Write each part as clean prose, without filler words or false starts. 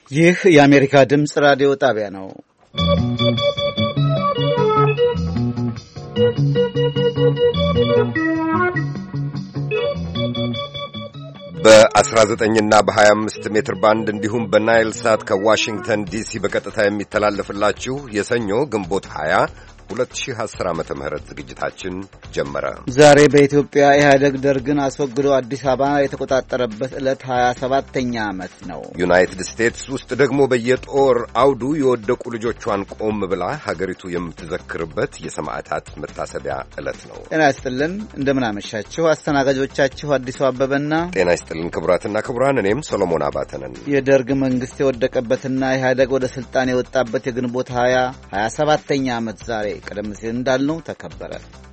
ይህ የአሜሪካ ድምፅ ራዲዮ ጣቢያ ነው። በ19 እና በ25 ሜትር ባንድ እንዲሁም በናይል ሳት ከዋሽንግተን ዲሲ በቀጥታ የሚተላለፍላችሁ የሰኞ ግንቦት 20 2010 ዓመተ ምህረት ዝግጅታችን ጀመረ። ዛሬ በኢትዮጵያ ኢህአዴግ ደርግን አስወግዶ አዲስ አበባ የተቆጣጠረበት ዕለት 27ኛ ዓመት ነው። ዩናይትድ ስቴትስ ውስጥ ደግሞ በየጦር አውዱ የወደቁ ልጆቿን ቆም ብላ ሀገሪቱ የምትዘክርበት የሰማዕታት መታሰቢያ ዕለት ነው። ጤና ይስጥልን፣ እንደምን አመሻችሁ። አስተናጋጆቻችሁ አዲሱ አበበና ጤና ይስጥልን ክቡራትና ክቡራን፣ እኔም ሰሎሞን አባተ ነን። የደርግ መንግስት የወደቀበትና ኢህአዴግ ወደ ስልጣን የወጣበት የግንቦት 27ኛ ዓመት ዛሬ ቀደም ሲል እንዳልነው ተከበረ።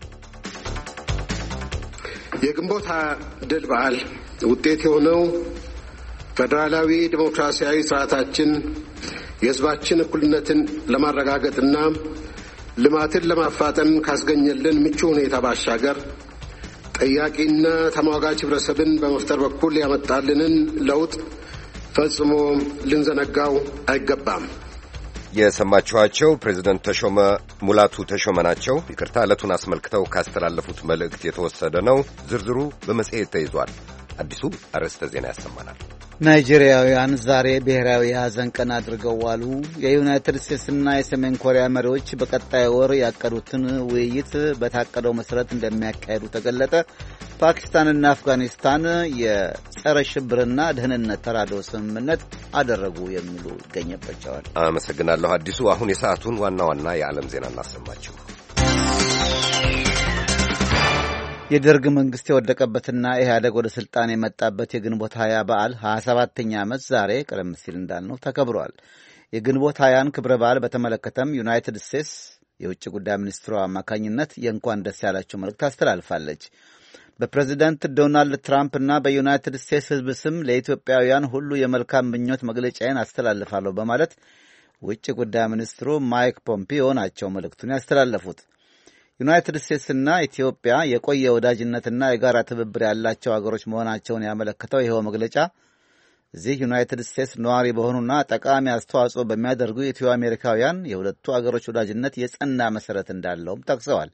የግንቦት ድል በዓል ውጤት የሆነው ፌዴራላዊ ዲሞክራሲያዊ ስርዓታችን የሕዝባችን እኩልነትን ለማረጋገጥና ልማትን ለማፋጠን ካስገኘልን ምቹ ሁኔታ ባሻገር ጠያቂና ተሟጋች ህብረተሰብን በመፍጠር በኩል ያመጣልንን ለውጥ ፈጽሞ ልንዘነጋው አይገባም። የሰማችኋቸው ፕሬዝደንት ሙላቱ ተሾመ ናቸው። ይቅርታ፣ ዕለቱን አስመልክተው ካስተላለፉት መልእክት የተወሰደ ነው። ዝርዝሩ በመጽሔት ተይዟል። አዲሱ አርዕስተ ዜና ያሰማናል። ናይጄሪያውያን ዛሬ ብሔራዊ የሐዘን ቀን አድርገው ዋሉ። የዩናይትድ ስቴትስና የሰሜን ኮሪያ መሪዎች በቀጣይ ወር ያቀዱትን ውይይት በታቀደው መሠረት እንደሚያካሄዱ ተገለጠ። ፓኪስታንና አፍጋኒስታን የጸረ ሽብርና ደህንነት ተራድኦ ስምምነት አደረጉ የሚሉ ይገኝባቸዋል። አመሰግናለሁ አዲሱ። አሁን የሰዓቱን ዋና ዋና የዓለም ዜና እናሰማችሁ። የደርግ መንግስት የወደቀበትና ኢህአዴግ ወደ ስልጣን የመጣበት የግንቦት 20 በዓል 27ኛ ዓመት ዛሬ ቀደም ሲል እንዳልነው ተከብሯል። የግንቦት 20ን ክብረ በዓል በተመለከተም ዩናይትድ ስቴትስ የውጭ ጉዳይ ሚኒስትሯ አማካኝነት የእንኳን ደስ ያላቸው መልእክት አስተላልፋለች። በፕሬዚዳንት ዶናልድ ትራምፕ እና በዩናይትድ ስቴትስ ሕዝብ ስም ለኢትዮጵያውያን ሁሉ የመልካም ምኞት መግለጫዬን አስተላልፋለሁ በማለት ውጭ ጉዳይ ሚኒስትሩ ማይክ ፖምፒዮ ናቸው መልእክቱን ያስተላለፉት። ዩናይትድ ስቴትስና ኢትዮጵያ የቆየ ወዳጅነትና የጋራ ትብብር ያላቸው አገሮች መሆናቸውን ያመለከተው ይኸው መግለጫ እዚህ ዩናይትድ ስቴትስ ነዋሪ በሆኑና ጠቃሚ አስተዋጽኦ በሚያደርጉ ኢትዮ አሜሪካውያን የሁለቱ አገሮች ወዳጅነት የጸና መሠረት እንዳለውም ጠቅሰዋል።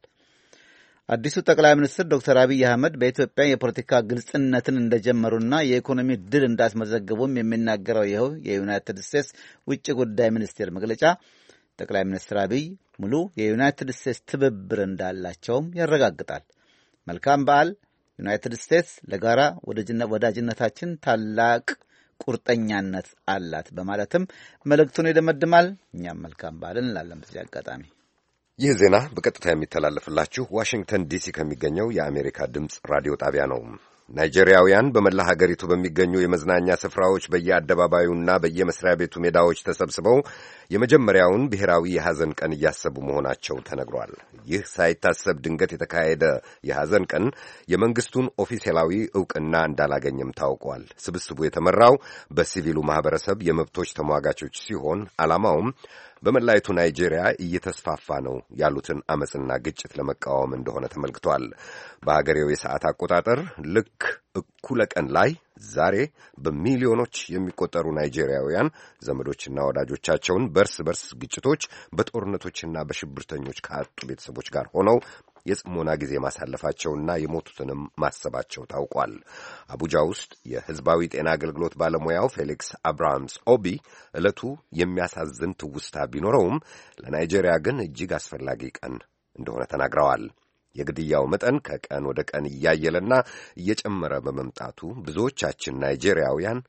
አዲሱ ጠቅላይ ሚኒስትር ዶክተር አብይ አህመድ በኢትዮጵያ የፖለቲካ ግልጽነትን እንደጀመሩና የኢኮኖሚ ድል እንዳስመዘገቡም የሚናገረው ይኸው የዩናይትድ ስቴትስ ውጭ ጉዳይ ሚኒስቴር መግለጫ ጠቅላይ ሚኒስትር አብይ ሙሉ የዩናይትድ ስቴትስ ትብብር እንዳላቸውም ያረጋግጣል። መልካም በዓል። ዩናይትድ ስቴትስ ለጋራ ወዳጅነታችን ታላቅ ቁርጠኛነት አላት በማለትም መልእክቱን ይደመድማል። እኛም መልካም በዓል እንላለን። በዚህ አጋጣሚ ይህ ዜና በቀጥታ የሚተላለፍላችሁ ዋሽንግተን ዲሲ ከሚገኘው የአሜሪካ ድምፅ ራዲዮ ጣቢያ ነው። ናይጄሪያውያን በመላ ሀገሪቱ በሚገኙ የመዝናኛ ስፍራዎች በየአደባባዩና በየመስሪያ ቤቱ ሜዳዎች ተሰብስበው የመጀመሪያውን ብሔራዊ የሐዘን ቀን እያሰቡ መሆናቸው ተነግሯል። ይህ ሳይታሰብ ድንገት የተካሄደ የሐዘን ቀን የመንግስቱን ኦፊሴላዊ ዕውቅና እንዳላገኘም ታውቋል። ስብስቡ የተመራው በሲቪሉ ማህበረሰብ የመብቶች ተሟጋቾች ሲሆን ዓላማውም በመላይቱ ናይጄሪያ እየተስፋፋ ነው ያሉትን አመጽና ግጭት ለመቃወም እንደሆነ ተመልክቷል። በሀገሬው የሰዓት አቆጣጠር ልክ እኩለ ቀን ላይ ዛሬ በሚሊዮኖች የሚቆጠሩ ናይጄሪያውያን ዘመዶችና ወዳጆቻቸውን በርስ በርስ ግጭቶች፣ በጦርነቶችና በሽብርተኞች ካጡ ቤተሰቦች ጋር ሆነው የጽሞና ጊዜ ማሳለፋቸውና የሞቱትንም ማሰባቸው ታውቋል። አቡጃ ውስጥ የሕዝባዊ ጤና አገልግሎት ባለሙያው ፌሊክስ አብርሃምስ ኦቢ ዕለቱ የሚያሳዝን ትውስታ ቢኖረውም ለናይጄሪያ ግን እጅግ አስፈላጊ ቀን እንደሆነ ተናግረዋል። የግድያው መጠን ከቀን ወደ ቀን እያየለና እየጨመረ በመምጣቱ ብዙዎቻችን ናይጄሪያውያን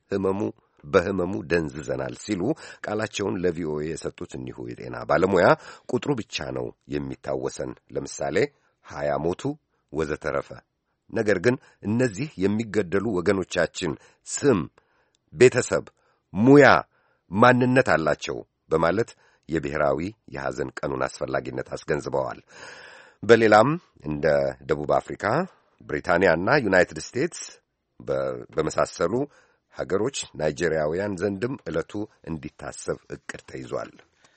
በህመሙ ደንዝዘናል ሲሉ ቃላቸውን ለቪኦኤ የሰጡት እኒሁ የጤና ባለሙያ ቁጥሩ ብቻ ነው የሚታወሰን፣ ለምሳሌ 20 ሞቱ ወዘተረፈ። ነገር ግን እነዚህ የሚገደሉ ወገኖቻችን ስም፣ ቤተሰብ፣ ሙያ፣ ማንነት አላቸው በማለት የብሔራዊ የሐዘን ቀኑን አስፈላጊነት አስገንዝበዋል። በሌላም እንደ ደቡብ አፍሪካ፣ ብሪታንያና ዩናይትድ ስቴትስ በመሳሰሉ ሀገሮች ናይጄሪያውያን ዘንድም ዕለቱ እንዲታሰብ ዕቅድ ተይዟል።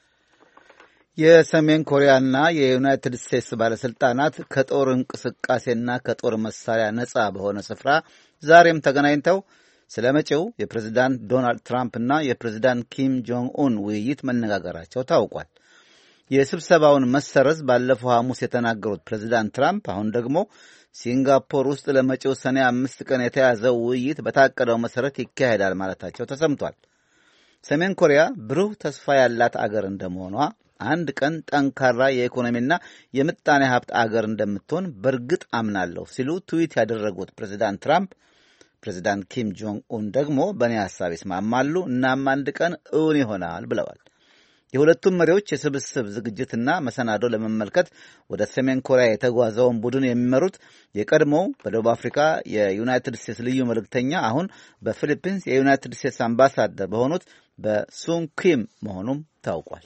የሰሜን ኮሪያና የዩናይትድ ስቴትስ ባለሥልጣናት ከጦር እንቅስቃሴና ከጦር መሳሪያ ነጻ በሆነ ስፍራ ዛሬም ተገናኝተው ስለ መጪው የፕሬዝዳንት ዶናልድ ትራምፕ እና የፕሬዝዳንት ኪም ጆንግ ኡን ውይይት መነጋገራቸው ታውቋል። የስብሰባውን መሰረዝ ባለፈው ሐሙስ የተናገሩት ፕሬዝዳንት ትራምፕ አሁን ደግሞ ሲንጋፖር ውስጥ ለመጪው ሰኔ 5 ቀን የተያዘው ውይይት በታቀደው መሰረት ይካሄዳል ማለታቸው ተሰምቷል። ሰሜን ኮሪያ ብሩህ ተስፋ ያላት አገር እንደመሆኗ አንድ ቀን ጠንካራ የኢኮኖሚና የምጣኔ ሀብት አገር እንደምትሆን በእርግጥ አምናለሁ ሲሉ ትዊት ያደረጉት ፕሬዝዳንት ትራምፕ ፕሬዝዳንት ኪም ጆንግ ኡን ደግሞ በእኔ ሐሳብ ይስማማሉ፣ እናም አንድ ቀን እውን ይሆናል ብለዋል። የሁለቱም መሪዎች የስብስብ ዝግጅትና መሰናዶ ለመመልከት ወደ ሰሜን ኮሪያ የተጓዘውን ቡድን የሚመሩት የቀድሞው በደቡብ አፍሪካ የዩናይትድ ስቴትስ ልዩ መልእክተኛ አሁን በፊሊፒንስ የዩናይትድ ስቴትስ አምባሳደር በሆኑት በሱን ኪም መሆኑም ታውቋል።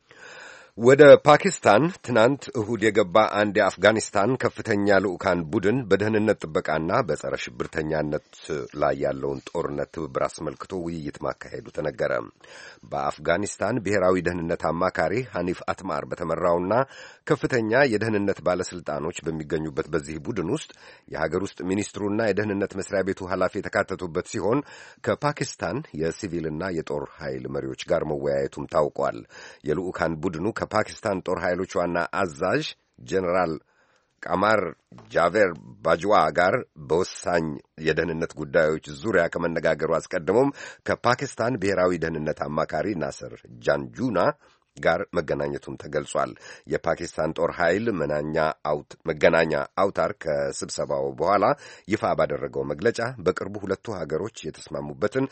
ወደ ፓኪስታን ትናንት እሁድ የገባ አንድ የአፍጋኒስታን ከፍተኛ ልዑካን ቡድን በደህንነት ጥበቃና በጸረ ሽብርተኛነት ላይ ያለውን ጦርነት ትብብር አስመልክቶ ውይይት ማካሄዱ ተነገረ። በአፍጋኒስታን ብሔራዊ ደህንነት አማካሪ ሐኒፍ አትማር በተመራውና ከፍተኛ የደህንነት ባለስልጣኖች በሚገኙበት በዚህ ቡድን ውስጥ የሀገር ውስጥ ሚኒስትሩና የደህንነት መስሪያ ቤቱ ኃላፊ የተካተቱበት ሲሆን ከፓኪስታን የሲቪልና የጦር ኃይል መሪዎች ጋር መወያየቱም ታውቋል። የልዑካን ቡድኑ ከፓኪስታን ጦር ኃይሎች ዋና አዛዥ ጄኔራል ቃማር ጃቬር ባጅዋ ጋር በወሳኝ የደህንነት ጉዳዮች ዙሪያ ከመነጋገሩ አስቀድሞም ከፓኪስታን ብሔራዊ ደህንነት አማካሪ ናስር ጃንጁና ጋር መገናኘቱም ተገልጿል። የፓኪስታን ጦር ኃይል መገናኛ አውታር ከስብሰባው በኋላ ይፋ ባደረገው መግለጫ በቅርቡ ሁለቱ ሀገሮች የተስማሙበትን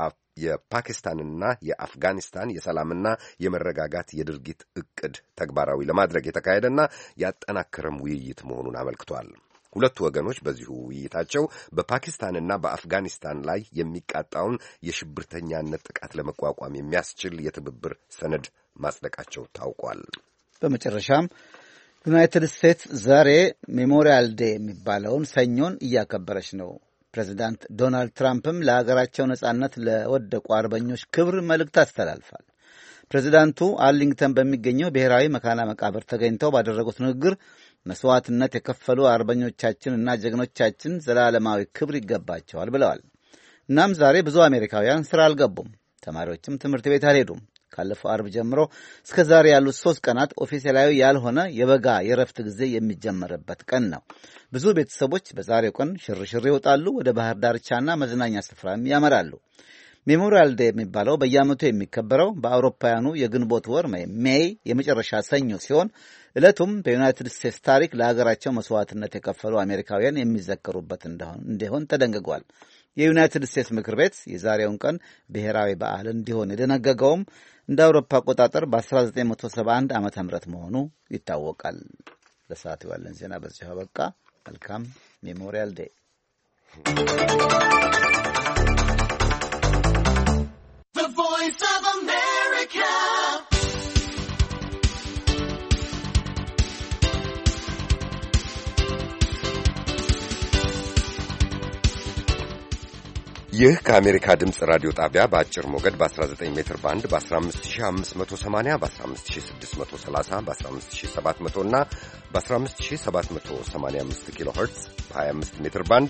የፓኪስታንና የአፍጋኒስታን የሰላምና የመረጋጋት የድርጊት ዕቅድ ተግባራዊ ለማድረግ የተካሄደና ያጠናከረም ውይይት መሆኑን አመልክቷል። ሁለቱ ወገኖች በዚሁ ውይይታቸው በፓኪስታንና በአፍጋኒስታን ላይ የሚቃጣውን የሽብርተኛነት ጥቃት ለመቋቋም የሚያስችል የትብብር ሰነድ ማጽደቃቸው ታውቋል። በመጨረሻም ዩናይትድ ስቴትስ ዛሬ ሜሞሪያል ዴይ የሚባለውን ሰኞን እያከበረች ነው። ፕሬዚዳንት ዶናልድ ትራምፕም ለሀገራቸው ነጻነት ለወደቁ አርበኞች ክብር መልእክት አስተላልፏል። ፕሬዚዳንቱ አርሊንግተን በሚገኘው ብሔራዊ መካነ መቃብር ተገኝተው ባደረጉት ንግግር መስዋዕትነት የከፈሉ አርበኞቻችንና ጀግኖቻችን ዘላለማዊ ክብር ይገባቸዋል ብለዋል። እናም ዛሬ ብዙ አሜሪካውያን ስራ አልገቡም፣ ተማሪዎችም ትምህርት ቤት አልሄዱም። ካለፈው አርብ ጀምሮ እስከ ዛሬ ያሉት 3 ቀናት ኦፊሴላዊ ያልሆነ የበጋ የረፍት ጊዜ የሚጀመርበት ቀን ነው። ብዙ ቤተሰቦች በዛሬው ቀን ሽርሽር ይወጣሉ፣ ወደ ባህር ዳርቻና መዝናኛ ስፍራም ያመራሉ። ሜሞሪያል ዴይ የሚባለው በየዓመቱ የሚከበረው በአውሮፓውያኑ የግንቦት ወር ሜይ የመጨረሻ ሰኞ ሲሆን ዕለቱም በዩናይትድ ስቴትስ ታሪክ ለሀገራቸው መስዋዕትነት የከፈሉ አሜሪካውያን የሚዘከሩበት እንዲሆን ተደንግጓል። የዩናይትድ ስቴትስ ምክር ቤት የዛሬውን ቀን ብሔራዊ በዓል እንዲሆን የደነገገውም እንደ አውሮፓ አቆጣጠር በ1971 ዓ.ም መሆኑ ይታወቃል። ለሰዓቱ ያለን ዜና በዚሁ አበቃ። መልካም ሜሞሪያል ዴይ። ይህ ከአሜሪካ ድምፅ ራዲዮ ጣቢያ በአጭር ሞገድ በ19 ሜትር ባንድ በ15580 በ15630 በ15700 እና በ15785 ኪሎ ሄርትዝ በ25 ሜትር ባንድ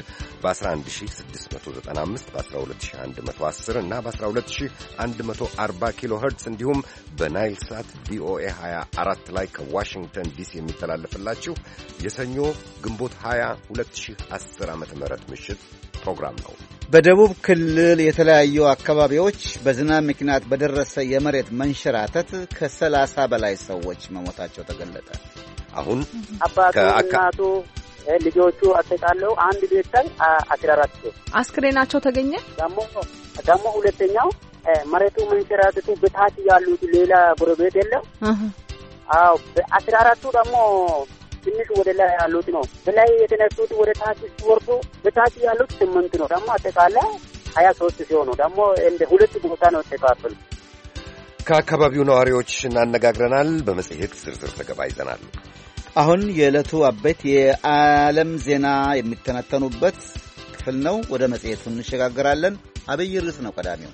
በ11695 በ12110 እና በ12140 ኪሎ ሄርትዝ እንዲሁም በናይል ሳት ቪኦኤ 24 ላይ ከዋሽንግተን ዲሲ የሚተላለፍላችሁ የሰኞ ግንቦት 20 2010 ዓ.ም ምሽት ፕሮግራም ነው። በደቡብ ክልል የተለያዩ አካባቢዎች በዝናብ ምክንያት በደረሰ የመሬት መንሸራተት ከ30 በላይ ሰዎች መሞታቸው ተገለጠ። አሁን አባቱ እናቱ ልጆቹ አጠቃለው አንድ ቤተሰብ 14 አስክሬናቸው ተገኘ። ደግሞ ሁለተኛው መሬቱ መንሸራተቱ በታች ያሉት ሌላ ጎረቤት የለም። አዎ 14ቱ ደግሞ ትንሽ ወደ ላይ ያሉት ነው። በላይ የተነሱት ወደ ታች ሲወርዱ በታች ያሉት 8 ነው። ደግሞ አጠቃላይ 23 ሲሆኑ ደግሞ እንደ ሁለት ቦታ ነው ተካፈሉ። ከአካባቢው ነዋሪዎች እናነጋግረናል። በመጽሔት ዝርዝር ዘገባ ይዘናል። አሁን የዕለቱ አበይት የዓለም ዜና የሚተነተኑበት ክፍል ነው። ወደ መጽሔቱ እንሸጋግራለን። አብይ ርዕስ ነው ቀዳሚው።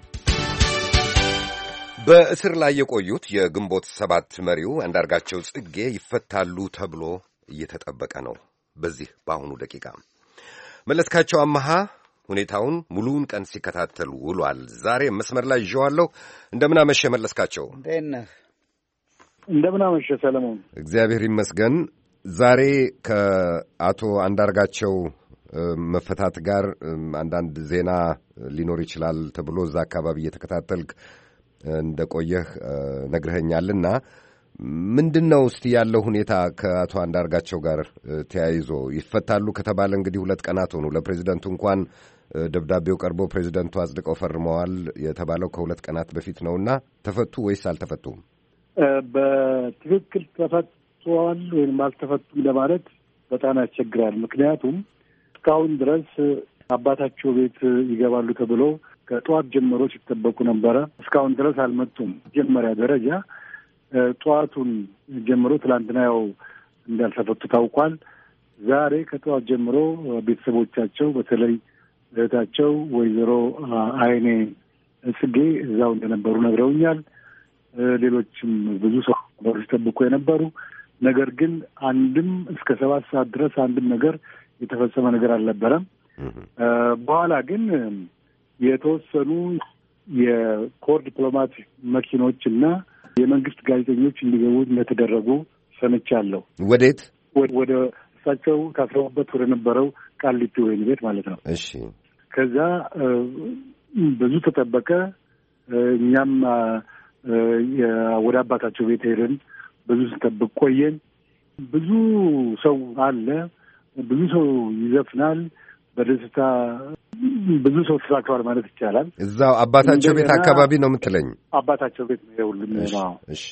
በእስር ላይ የቆዩት የግንቦት 7 መሪው አንዳርጋቸው ጽጌ ይፈታሉ ተብሎ እየተጠበቀ ነው። በዚህ በአሁኑ ደቂቃ መለስካቸው አማሃ ሁኔታውን ሙሉውን ቀን ሲከታተል ውሏል። ዛሬ መስመር ላይ ይዤዋለሁ። እንደምን አመሸ መለስካቸው? እንደምን አመሸ ሰለሞን? እግዚአብሔር ይመስገን። ዛሬ ከአቶ አንዳርጋቸው መፈታት ጋር አንዳንድ ዜና ሊኖር ይችላል ተብሎ እዛ አካባቢ እየተከታተልክ እንደቆየህ ነግረኸኛልና ምንድን ነው እስቲ ያለው ሁኔታ ከአቶ አንዳርጋቸው ጋር ተያይዞ? ይፈታሉ ከተባለ እንግዲህ 2 ቀናት ሆኑ። ለፕሬዚደንቱ እንኳን ደብዳቤው ቀርቦ ፕሬዚደንቱ አጽድቀው ፈርመዋል የተባለው ከ2 ቀናት በፊት ነውና ተፈቱ ወይስ አልተፈቱም? በትክክል ተፈቷል ወይም አልተፈቱም ለማለት በጣም ያስቸግራል። ምክንያቱም እስካሁን ድረስ አባታቸው ቤት ይገባሉ ተብሎ ከጠዋት ጀምሮ ሲጠበቁ ነበረ። እስካሁን ድረስ አልመጡም። መጀመሪያ ደረጃ ጠዋቱን ጀምሮ ትላንትና ያው እንዳልተፈቱ ታውቋል። ዛሬ ከጠዋት ጀምሮ ቤተሰቦቻቸው በተለይ እህታቸው ወይዘሮ አይኔ ጽጌ እዛው እንደነበሩ ነግረውኛል። ሌሎችም ብዙ ሰው ሲጠብቁ የነበሩ ነገር ግን አንድም እስከ 7 ሰዓት ድረስ አንድም ነገር የተፈጸመ ነገር አልነበረም። በኋላ ግን የተወሰኑ የኮር ዲፕሎማት መኪኖች እና የመንግስት ጋዜጠኞች እንዲገቡ እንደተደረጉ ሰምቻለሁ። ወዴት? ወደ እሳቸው ታስረውበት ወደ ነበረው ቃሊቲ ወህኒ ቤት ማለት ነው። እሺ። ከዛ ብዙ ተጠበቀ። እኛም ወደ አባታቸው ቤት ሄደን ብዙ ስንጠብቅ ቆየን። ብዙ ሰው አለ፣ ብዙ ሰው ይዘፍናል በደስታ ብዙ ሰው ተሳክቷል ማለት ይቻላል። እዛው አባታቸው ቤት አካባቢ ነው የምትለኝ? አባታቸው ቤት ነው የሁሉም ነው። እሺ።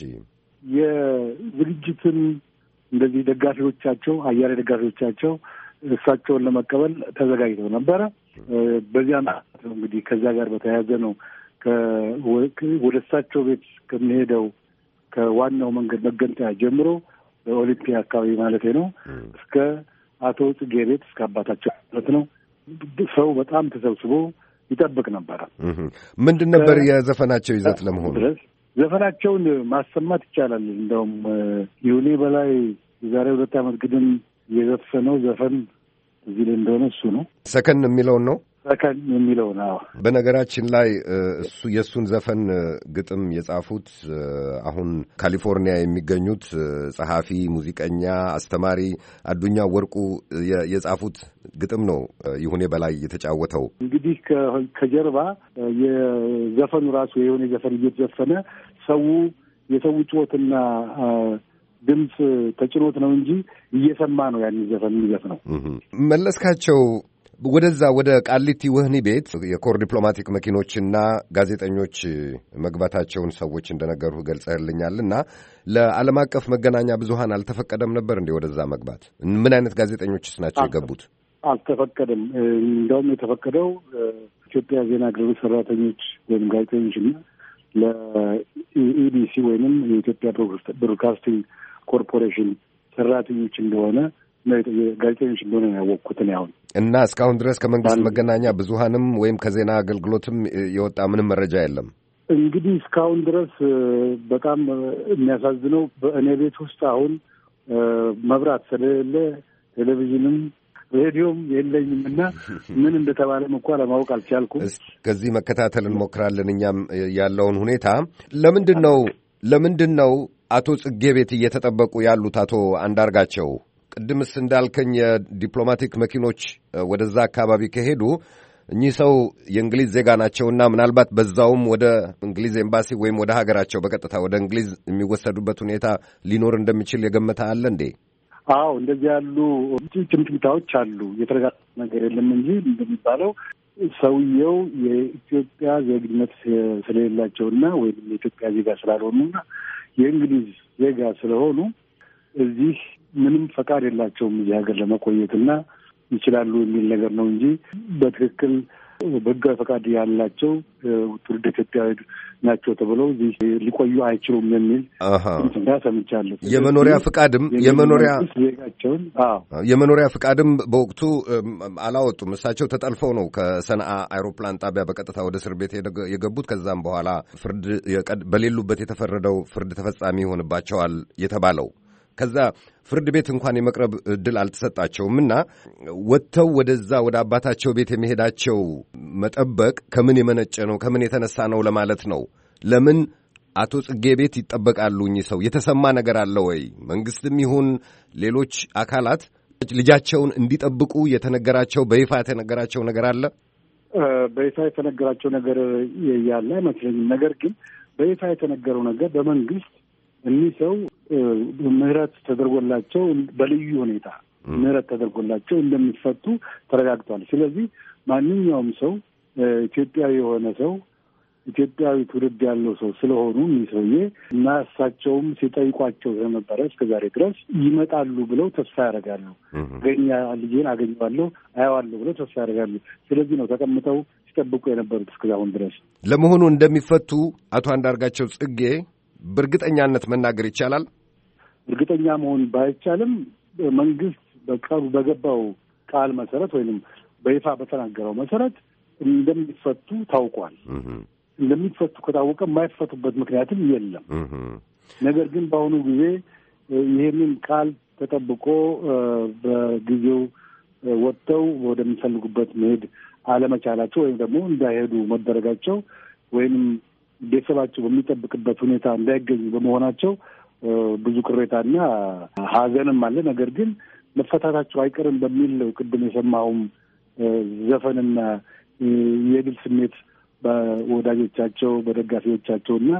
የዝግጅትን እንደዚህ ደጋፊዎቻቸው አያሌ ደጋፊዎቻቸው እሳቸውን ለመቀበል ተዘጋጅተው ነበረ። በዚያ ነው እንግዲህ ከዛ ጋር በተያያዘ ነው ወደ እሳቸው ቤት ከሚሄደው ከዋናው መንገድ መገንጠያ ጀምሮ በኦሊምፒያ አካባቢ ማለት ነው እስከ አቶ ጽጌ ቤት እስከ አባታቸው ማለት ነው ሰው በጣም ተሰብስቦ ይጠብቅ ነበረ። ምንድን ነበር የዘፈናቸው ይዘት ለመሆኑ? ዘፈናቸውን ማሰማት ይቻላል። እንደውም ይሁኔ በላይ የዛሬ 2 ዓመት ግድም የዘፈነው ዘፈን እዚህ ላይ እንደሆነ እሱ ነው። ሰከን የሚለውን ነው። ሰከን የሚለው ነው። በነገራችን ላይ እሱ የእሱን ዘፈን ግጥም የጻፉት አሁን ካሊፎርኒያ የሚገኙት ጸሐፊ፣ ሙዚቀኛ፣ አስተማሪ አዱኛ ወርቁ የጻፉት ግጥም ነው ይሁኔ በላይ የተጫወተው። እንግዲህ ከጀርባ የዘፈኑ ራሱ የሆነ ዘፈን እየተዘፈነ የሰው ጩኸትና ድምፅ ተጭኖት ነው እንጂ እየሰማ ነው ያን ዘፈን የሚዘፍነው። መለስካቸው ወደዛ ወደ ቃሊቲ ወህኒ ቤት የኮር ዲፕሎማቲክ መኪኖችና ጋዜጠኞች መግባታቸውን ሰዎች እንደነገሩህ ገልጸህልኛልና ለዓለም አቀፍ መገናኛ ብዙሃን አልተፈቀደም ነበር እንዴ ወደዛ መግባት? ምን አይነት ጋዜጠኞችስ ናቸው የገቡት? አልተፈቀደም። እንደውም የተፈቀደው ኢትዮጵያ ዜና አገልግሎት ሰራተኞች ወይም ጋዜጠኞችና ለኢቢሲ ወይንም የኢትዮጵያ ብሮድካስቲንግ ኮርፖሬሽን ሰራተኞች እንደሆነ ጋዜጠኞች እንደሆነ ያወቅኩትን ያሁን እና እስካሁን ድረስ ከመንግስት መገናኛ ብዙሃንም ወይም ከዜና አገልግሎትም የወጣ ምንም መረጃ የለም። እንግዲህ እስካሁን ድረስ በጣም የሚያሳዝነው በእኔ ቤት ውስጥ አሁን መብራት ስለሌለ ቴሌቪዥንም ሬዲዮም የለኝም እና ምን እንደተባለም እንኳ ለማወቅ አልቻልኩም። ከዚህ መከታተል እንሞክራለን እኛም ያለውን ሁኔታ። ለምንድን ነው አቶ ጽጌ ቤት እየተጠበቁ ያሉት አቶ አንዳርጋቸው? ቅድምስ እንዳልከኝ የዲፕሎማቲክ መኪኖች ወደዛ አካባቢ ከሄዱ እኚህ ሰው የእንግሊዝ ዜጋ ናቸውና ምናልባት በዛውም ወደ እንግሊዝ ኤምባሲ ወይም ወደ ሀገራቸው በቀጥታ ወደ እንግሊዝ የሚወሰዱበት ሁኔታ ሊኖር እንደሚችል የገመተ አለ እንዴ? አዎ፣ እንደዚህ ያሉ ጭምጭምታዎች አሉ። የተረጋገጠ ነገር የለም እንጂ እንደሚባለው ሰውየው የኢትዮጵያ ዜግነት ስለሌላቸውና ወይም የኢትዮጵያ ዜጋ ስላልሆኑና የእንግሊዝ ዜጋ ስለሆኑ እዚህ ምንም ፈቃድ የላቸውም እዚህ ሀገር ለመቆየትና ይችላሉ የሚል ነገር ነው እንጂ በትክክል በህጋዊ ፈቃድ ያላቸው ትውልደ ኢትዮጵያዊ ናቸው ተብለው እዚህ ሊቆዩ አይችሉም የሚል እንትና ሰምቻለሁ። የመኖሪያ ፍቃድም በወቅቱ አላወጡም። እሳቸው ተጠልፈው ነው ከሰንዓ አይሮፕላን ጣቢያ በቀጥታ ወደ እስር ቤት የገቡት። ከዛም በኋላ ፍርድ በሌሉበት የተፈረደው ፍርድ ተፈጻሚ ይሆንባቸዋል የተባለው ከዛ ፍርድ ቤት እንኳን የመቅረብ እድል አልተሰጣቸውምና ወጥተው ወደዛ ወደ አባታቸው ቤት የመሄዳቸው መጠበቅ ከምን የመነጨ ነው? ከምን የተነሳ ነው ለማለት ነው። ለምን አቶ ጽጌ ቤት ይጠበቃሉ? እኚህ ሰው የተሰማ ነገር አለ ወይ? መንግስትም ይሁን ሌሎች አካላት ልጃቸውን እንዲጠብቁ የተነገራቸው በይፋ የተነገራቸው ነገር አለ? በይፋ የተነገራቸው ነገር ያለ አይመስለኝም። ነገር ግን በይፋ የተነገረው ነገር በመንግስት እኒህ ሰው ምህረት ተደርጎላቸው በልዩ ሁኔታ ምህረት ተደርጎላቸው እንደሚፈቱ ተረጋግጧል። ስለዚህ ማንኛውም ሰው ኢትዮጵያዊ የሆነ ሰው ኢትዮጵያዊ ትውልድ ያለው ሰው ስለሆኑ እኒህ ሰውዬ እና እሳቸውም ሲጠይቋቸው ስለነበረ እስከዛሬ ድረስ ይመጣሉ ብለው ተስፋ ያደርጋሉ። ልጄን አገኘዋለሁ አየዋለሁ ብለው ተስፋ ያደርጋሉ። ስለዚህ ነው ተቀምጠው ሲጠብቁ የነበሩት እስከዛሁን ድረስ። ለመሆኑ እንደሚፈቱ አቶ አንዳርጋቸው ጽጌ በእርግጠኛነት መናገር ይቻላል? እርግጠኛ መሆን ባይቻልም መንግስት በገባው ቃል መሰረት ወይንም በይፋ በተናገረው መሰረት እንደሚፈቱ ታውቋል። እንደሚፈቱ ከታወቀ የማይፈቱበት ምክንያትም የለም። ነገር ግን በአሁኑ ጊዜ ይህንን ቃል ተጠብቆ በጊዜው ወጥተው ወደሚፈልጉበት መሄድ አለመቻላቸው ወይም ደግሞ እንዳይሄዱ መደረጋቸው ወይም ቤተሰባቸው በሚጠብቅበት ሁኔታ እንዳይገኙ በመሆናቸው ብዙ ቅሬታና ሐዘንም አለ። ነገር ግን መፈታታቸው አይቀርም በሚል ቅድም የሰማሁም ዘፈንና የድል ስሜት በወዳጆቻቸው በደጋፊዎቻቸውና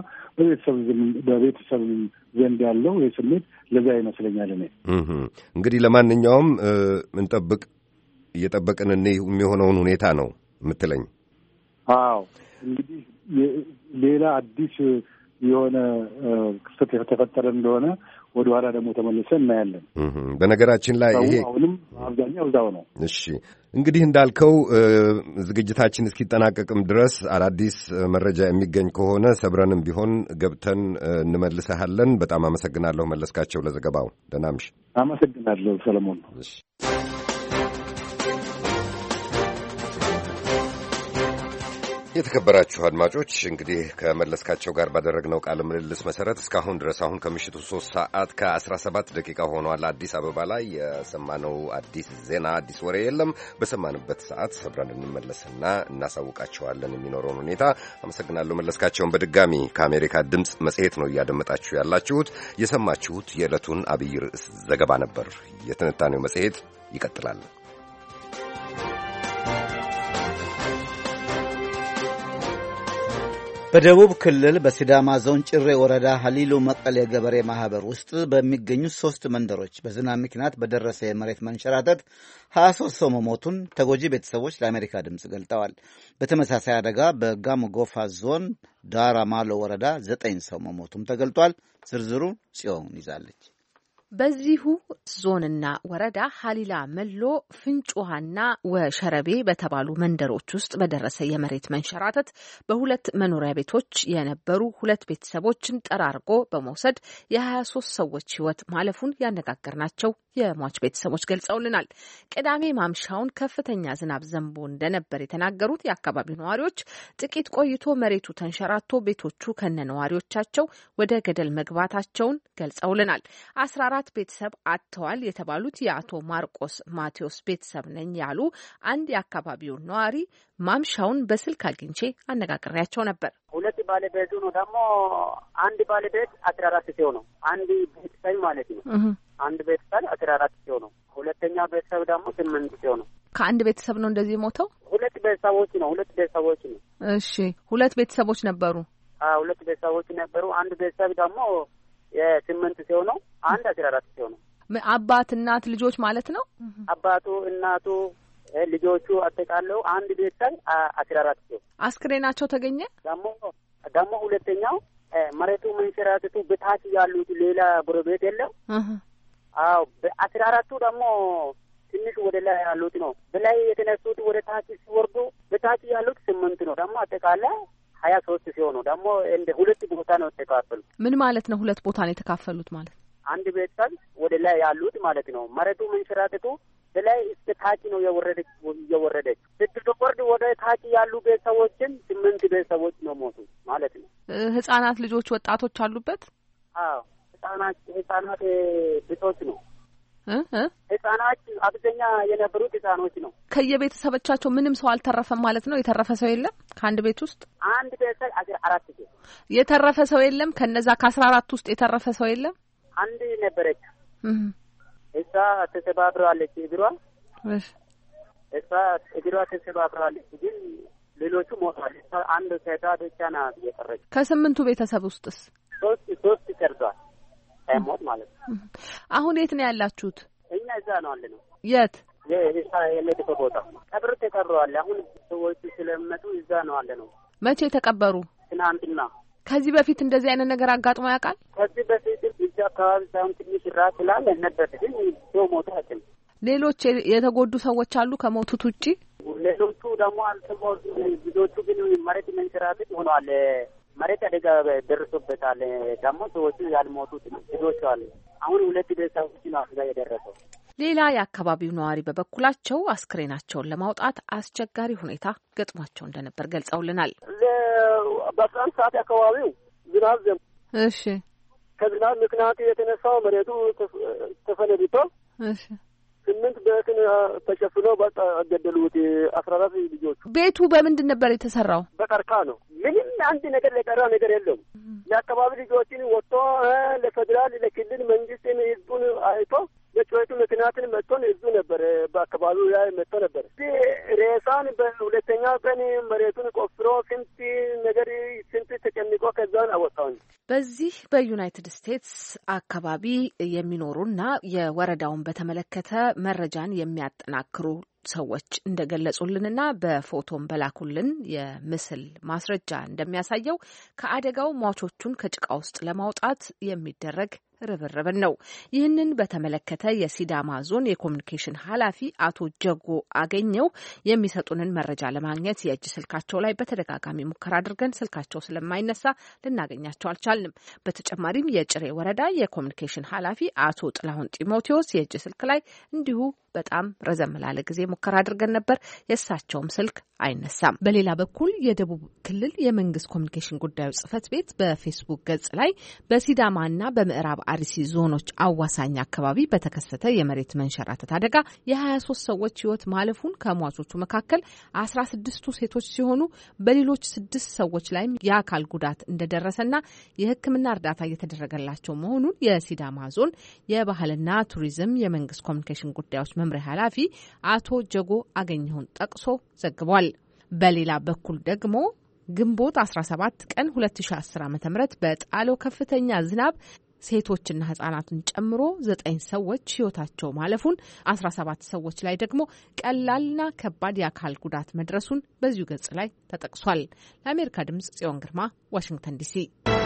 በቤተሰብ ዘንድ ያለው ይህ ስሜት ለዛ ይመስለኛል። እኔ እንግዲህ ለማንኛውም እንጠብቅ፣ እየጠበቅን የሚሆነውን ሁኔታ ነው የምትለኝ? አዎ እንግዲህ ሌላ አዲስ የሆነ ክስተት የተፈጠረ እንደሆነ ወደ ኋላ ደግሞ ተመልሰን እናያለን። በነገራችን ላይ ይሄ አሁንም አብዛኛው እዛው ነው። እሺ እንግዲህ እንዳልከው ዝግጅታችን እስኪጠናቀቅም ድረስ አዳዲስ መረጃ የሚገኝ ከሆነ ሰብረንም ቢሆን ገብተን እንመልሰሃለን። በጣም አመሰግናለሁ መለስካቸው ለዘገባው። ደህና እምሽ። አመሰግናለሁ ሰለሞን። እሺ የተከበራችሁ አድማጮች እንግዲህ ከመለስካቸው ጋር ባደረግነው ቃለ ምልልስ መሰረት እስካሁን ድረስ አሁን ከምሽቱ 3 ሰዓት ከ17 ደቂቃ ሆኗል። አዲስ አበባ ላይ የሰማነው አዲስ ዜና አዲስ ወሬ የለም። በሰማንበት ሰዓት ሰብረን እንመለስና እናሳውቃቸዋለን የሚኖረውን ሁኔታ። አመሰግናለሁ መለስካቸውን። በድጋሚ ከአሜሪካ ድምፅ መጽሔት ነው እያደመጣችሁ ያላችሁት። የሰማችሁት የዕለቱን አብይ ርዕስ ዘገባ ነበር። የትንታኔው መጽሔት ይቀጥላል። በደቡብ ክልል በሲዳማ ዞን ጭሬ ወረዳ ሀሊሉ መቀሌ ገበሬ ማህበር ውስጥ በሚገኙ 3 መንደሮች በዝናብ ምክንያት በደረሰ የመሬት መንሸራተት 23 ሰው መሞቱን ተጎጂ ቤተሰቦች ለአሜሪካ ድምፅ ገልጠዋል። በተመሳሳይ አደጋ በጋሞ ጎፋ ዞን ዳራ ማሎ ወረዳ 9 ሰው መሞቱም ተገልጧል። ዝርዝሩ ጽዮን ይዛለች። በዚሁ ዞንና ወረዳ ሀሊላ መሎ፣ ፍንጭ ውሃና ወሸረቤ በተባሉ መንደሮች ውስጥ በደረሰ የመሬት መንሸራተት በ2 መኖሪያ ቤቶች የነበሩ 2 ቤተሰቦችን ጠራርጎ በመውሰድ የ23 ሰዎች ሕይወት ማለፉን ያነጋገርናቸው የሟች ቤተሰቦች ገልጸውልናል። ቅዳሜ ማምሻውን ከፍተኛ ዝናብ ዘንቦ እንደነበር የተናገሩት የአካባቢው ነዋሪዎች ጥቂት ቆይቶ መሬቱ ተንሸራቶ ቤቶቹ ከነ ነዋሪዎቻቸው ወደ ገደል መግባታቸውን ገልጸውልናል። 14 ቤተሰብ አጥተዋል የተባሉት የአቶ ማርቆስ ማቴዎስ ቤተሰብ ነኝ ያሉ አንድ የአካባቢው ነዋሪ ማምሻውን በስልክ አግኝቼ አነጋግሬያቸው ነበር። 2 ባለቤቱ ነው ደግሞ አንድ ባለቤት 14 ሰው ነው። አንድ ቤተሰብ ማለት ነው። አንድ ቤተሰብ 14 ሰው ነው። ሁለተኛ ቤተሰብ ደግሞ 8 ሰው ነው። ከአንድ ቤተሰብ ነው እንደዚህ ሞተው? 2 ቤተሰቦች ነው። 2 ቤተሰቦች ነው። እሺ 2 ቤተሰቦች ነበሩ? 2 ቤተሰቦች ነበሩ። አንድ ቤተሰብ ደግሞ የ8 ሰው ነው። አንድ 14 ሰው ነው። አባት፣ እናት፣ ልጆች ማለት ነው። አባቱ፣ እናቱ፣ ልጆቹ አጠቃለው አንድ ቤተሰብ 14 ሰው። አስክሬናቸው ተገኘ። ደግሞ ሁለተኛው መሬቱ መንሸራተቱ በታች ያሉት ሌላ ጎረቤት የለም። አዎ 14ቱ ደግሞ ትንሽ ወደ ላይ ያሉት ነው። በላይ የተነሱት ወደ ታች ሲወርዱ በታች ያሉት 8 ነው። ደግሞ አጠቃላይ 23 ሲሆኑ ደግሞ እንደ 2 ቦታ ነው የተካፈሉት። ምን ማለት ነው? 2 ቦታ ነው የተካፈሉት ማለት? አንድ ቤተሰብ ወደ ላይ ያሉት ማለት ነው። መሬቱ መንሸራተቱ በላይ እስከ ታች ነው የወረደች ስትወርድ ወደ ታች ያሉ ቤተሰቦችን 8 ቤተሰቦች ነው ሞቱ ማለት ነው። ህጻናት፣ ልጆች፣ ወጣቶች አሉበት? አዎ ህጻናት ብቶች ነው ህጻናት አብዛኛ የነበሩት ህጻኖች ነው። ከየቤተሰቦቻቸው ምንም ሰው አልተረፈም ማለት ነው? የተረፈ ሰው የለም? ከአንድ ቤት ውስጥ አንድ ቤተሰብ 14 ቤት የተረፈ ሰው የለም? ከነዛ ከ14 ውስጥ የተረፈ ሰው የለም? አንድ ነበረች እሷ ተሰባብራለች እግሯ ተሰባብራለች ግን ሌሎቹ ሞተዋል። አንድ ሴቷ ብቻ ናት የቀረች። ከስምንቱ ቤተሰብ ውስጥስ ሶስት ቀርቷል ሳይሞት ማለት ነው። አሁን የት ነው ያላችሁት? እኛ እዛ ነው ያለነው። የት? የለደፈ ቦታ ቀብር ተቀብረዋል። አሁን ሰዎች ስለመጡ እዛ ነው ያለነው። መቼ ተቀበሩ? ትናንትና። ከዚህ በፊት እንደዚህ አይነት ነገር አጋጥሞ ያውቃል? ከዚህ በፊት እዚህ አካባቢ ሳይሆን ትንሽ ራስ ስላለ ነበር ግን ሰው ሞተ አይደል። ሌሎች የተጎዱ ሰዎች አሉ ከሞቱት ውጪ? ሌሎቹ ደግሞ አልተሞቱ። ብዙዎቹ ግን መሬት መንሸራተት ሆኗል። መሬት አደጋ ደርሶበታል። ደግሞ ሰዎቹ ያልሞቱት ብዙዎች አሉ። አሁን 2 ቤተሰቦች ነው አደጋ የደረሰው። ሌላ የአካባቢው ነዋሪ በበኩላቸው አስክሬናቸውን ለማውጣት አስቸጋሪ ሁኔታ ገጥሟቸው እንደነበር ገልጸውልናል። በ11 ሰዓት አካባቢው ዝናብ ዘንቦ እሺ ከዝናብ ምክንያት የተነሳው መሬቱ ተፈነድቶ 8 ቤትን ተሸፍኖ በቃ ገደሉት 14 ልጆች። ቤቱ በምንድን ነበር የተሰራው? በቀርከሃ ነው። ምንም አንድ ነገር የቀረ ነገር የለም። የአካባቢ ልጆችን ወጥቶ ለፌዴራል ለክልል መንግስትን ህዝቡን አይቶ በጩኸቱ ምክንያትን መጥቶን ህዝቡ ነበር በአካባቢው ላይ መጥቶ ነበር። ሬሳን በሁለተኛ ቀን መሬቱን ቆፍሮ ስንት ተጨንቆ ከዛን አወጣውን። በዚህ በዩናይትድ ስቴትስ አካባቢ የሚኖሩና የወረዳውን በተመለከተ መረጃን የሚያጠናክሩ ሰዎች እንደገለጹልንና በፎቶም በላኩልን የምስል ማስረጃ እንደሚያሳየው ከአደጋው ሟቾቹን ከጭቃ ውስጥ ለማውጣት የሚደረግ ርብርብን ነው። ይህንን በተመለከተ የሲዳማ ዞን የኮሚኒኬሽን ኃላፊ አቶ ጀጎ አገኘው የሚሰጡንን መረጃ ለማግኘት የእጅ ስልካቸው ላይ በተደጋጋሚ ሙከራ አድርገን ስልካቸው ስለማይነሳ ልናገኛቸው አልቻልንም። በተጨማሪም የጭሬ ወረዳ የኮሚኒኬሽን ኃላፊ አቶ ጥላሁን ጢሞቴዎስ የእጅ ስልክ ላይ እንዲሁ በጣም ረዘም ላለ ጊዜ ሙከራ አድርገን ነበር። የእሳቸውም ስልክ አይነሳም። በሌላ በኩል የደቡብ ክልል የመንግስት ኮሚኒኬሽን ጉዳዮች ጽህፈት ቤት በፌስቡክ ገጽ ላይ በሲዳማና በምዕራብ አርሲ ዞኖች አዋሳኝ አካባቢ በተከሰተ የመሬት መንሸራተት አደጋ የ23 ሰዎች ህይወት ማለፉን ከሟቾቹ መካከል 16ቱ ሴቶች ሲሆኑ በሌሎች 6 ሰዎች ላይም የአካል ጉዳት እንደደረሰና የሕክምና እርዳታ እየተደረገላቸው መሆኑን የሲዳማ ዞን የባህልና ቱሪዝም የመንግስት ኮሚኒኬሽን ጉዳዮች መምሪያ ኃላፊ አቶ ጀጎ አገኘሁን ጠቅሶ ዘግቧል። በሌላ በኩል ደግሞ ግንቦት 17 ቀን 2010 ዓ.ም በጣለው ከፍተኛ ዝናብ ሴቶችና ህጻናትን ጨምሮ 9 ሰዎች ህይወታቸው ማለፉን 17 ሰዎች ላይ ደግሞ ቀላልና ከባድ የአካል ጉዳት መድረሱን በዚሁ ገጽ ላይ ተጠቅሷል። ለአሜሪካ ድምጽ ጽዮን ግርማ ዋሽንግተን ዲሲ።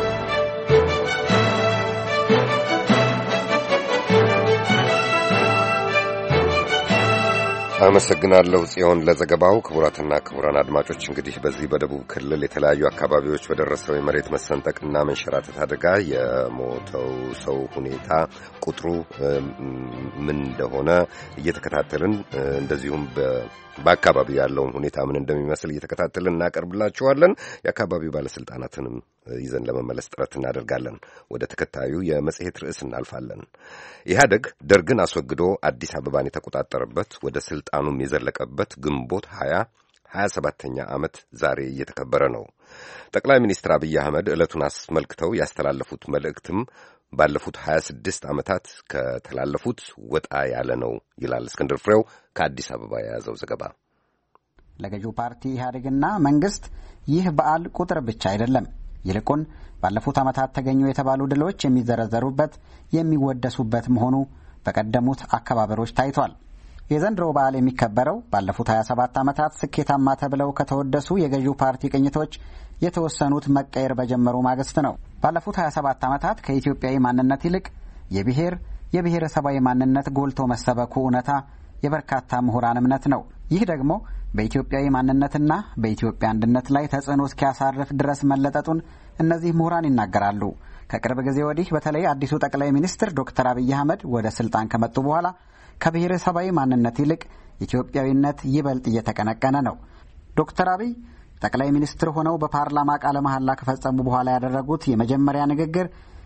አመሰግናለሁ ጽዮን ለዘገባው። ክቡራትና ክቡራን አድማጮች እንግዲህ በዚህ በደቡብ ክልል የተለያዩ አካባቢዎች በደረሰው የመሬት መሰንጠቅና መንሸራተት አደጋ የሞተው ሰው ሁኔታ ቁጥሩ ምን እንደሆነ እየተከታተልን እንደዚሁም በአካባቢው ያለውን ሁኔታ ምን እንደሚመስል እየተከታተልን እናቀርብላችኋለን። የአካባቢው ባለስልጣናትንም ይዘን ለመመለስ ጥረት እናደርጋለን። ወደ ተከታዩ የመጽሔት ርዕስ እናልፋለን። ኢህአደግ ደርግን አስወግዶ አዲስ አበባን የተቆጣጠረበት ወደ ስልጣኑም የዘለቀበት ግንቦት 27ኛ ዓመት ዛሬ እየተከበረ ነው። ጠቅላይ ሚኒስትር አብይ አህመድ ዕለቱን አስመልክተው ያስተላለፉት መልእክትም ባለፉት 26 ዓመታት ከተላለፉት ወጣ ያለ ነው ይላል እስክንድር ፍሬው ከአዲስ አበባ የያዘው ዘገባ። ለገዢው ፓርቲ ኢህአዴግና መንግስት ይህ በዓል ቁጥር ብቻ አይደለም። ይልቁን ባለፉት ዓመታት ተገኙ የተባሉ ድሎች የሚዘረዘሩበት የሚወደሱበት መሆኑ በቀደሙት አከባበሮች ታይቷል። የዘንድሮ በዓል የሚከበረው ባለፉት 27 ዓመታት ስኬታማ ተብለው ከተወደሱ የገዢው ፓርቲ ቅኝቶች የተወሰኑት መቀየር በጀመሩ ማግስት ነው። ባለፉት 27 ዓመታት ከኢትዮጵያዊ ማንነት ይልቅ የብሔረሰባዊ ማንነት ጎልቶ መሰበኩ እውነታ የበርካታ ምሁራን እምነት ነው። ይህ ደግሞ በኢትዮጵያዊ ማንነትና በኢትዮጵያ አንድነት ላይ ተጽዕኖ እስኪያሳርፍ ድረስ መለጠጡን እነዚህ ምሁራን ይናገራሉ። ከቅርብ ጊዜ ወዲህ በተለይ አዲሱ ጠቅላይ ሚኒስትር ዶክተር አብይ አህመድ ወደ ስልጣን ከመጡ በኋላ ከብሔረሰባዊ ማንነት ይልቅ ኢትዮጵያዊነት ይበልጥ እየተቀነቀነ ነው። ዶክተር አብይ ጠቅላይ ሚኒስትር ሆነው በፓርላማ ቃለ መሐላ ከፈጸሙ በኋላ ያደረጉት የመጀመሪያ ንግግር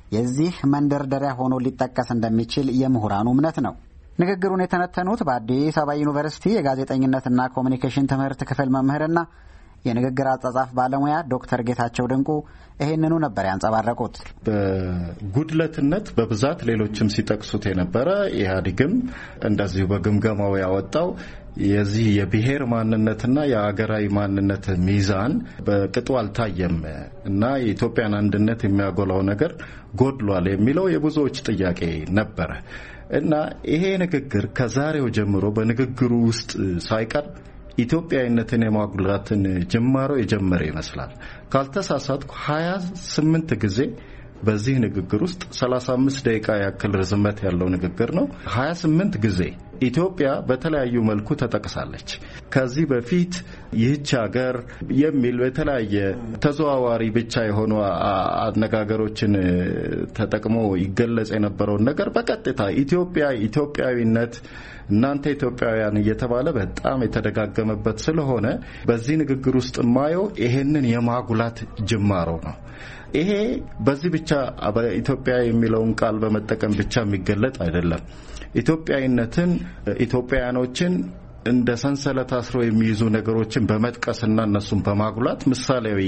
የዚህ መንደርደሪያ ሆኖ ሊጠቀስ እንደሚችል የምሁራኑ እምነት ነው። ንግግሩን የተነተኑት በአዲስ አበባ ዩኒቨርሲቲ የጋዜጠኝነትና ኮሚኒኬሽን ትምህርት ክፍል መምህርና የንግግር አጻጻፍ ባለሙያ ዶክተር ጌታቸው ድንቁ ይህንኑ ነበር ያንጸባረቁት። በጉድለትነት በብዛት ሌሎችም ሲጠቅሱት የነበረ ኢህአዴግም እንደዚሁ በግምገማው ያወጣው የዚህ የብሔር ማንነትና የአገራዊ ማንነት ሚዛን በቅጡ አልታየም እና የኢትዮጵያን አንድነት የሚያጎላው ነገር ጎድሏል የሚለው የብዙዎች ጥያቄ ነበረ እና ይሄ ንግግር ከዛሬው ጀምሮ በንግግሩ ውስጥ ሳይቀር ኢትዮጵያዊነትን የማጉላትን ጅማሮ የጀመረ ይመስላል። ካልተሳሳትኩ 28 ጊዜ በዚህ ንግግር ውስጥ 35 ደቂቃ ያክል ርዝመት ያለው ንግግር ነው። 28 ጊዜ ኢትዮጵያ በተለያዩ መልኩ ተጠቅሳለች። ከዚህ በፊት ይህች ሀገር የሚል የተለያየ ተዘዋዋሪ ብቻ የሆኑ አነጋገሮችን ተጠቅሞ ይገለጽ የነበረውን ነገር በቀጥታ ኢትዮጵያ፣ ኢትዮጵያዊነት፣ እናንተ ኢትዮጵያውያን እየተባለ በጣም የተደጋገመበት ስለሆነ በዚህ ንግግር ውስጥ ማየው ይሄንን የማጉላት ጅማሮ ነው። ይሄ በዚህ ብቻ በኢትዮጵያ የሚለውን ቃል በመጠቀም ብቻ የሚገለጥ አይደለም። ኢትዮጵያዊነትን ኢትዮጵያውያኖችን እንደ ሰንሰለት አስሮ የሚይዙ ነገሮችን በመጥቀስና እነሱን በማጉላት ምሳሌያዊ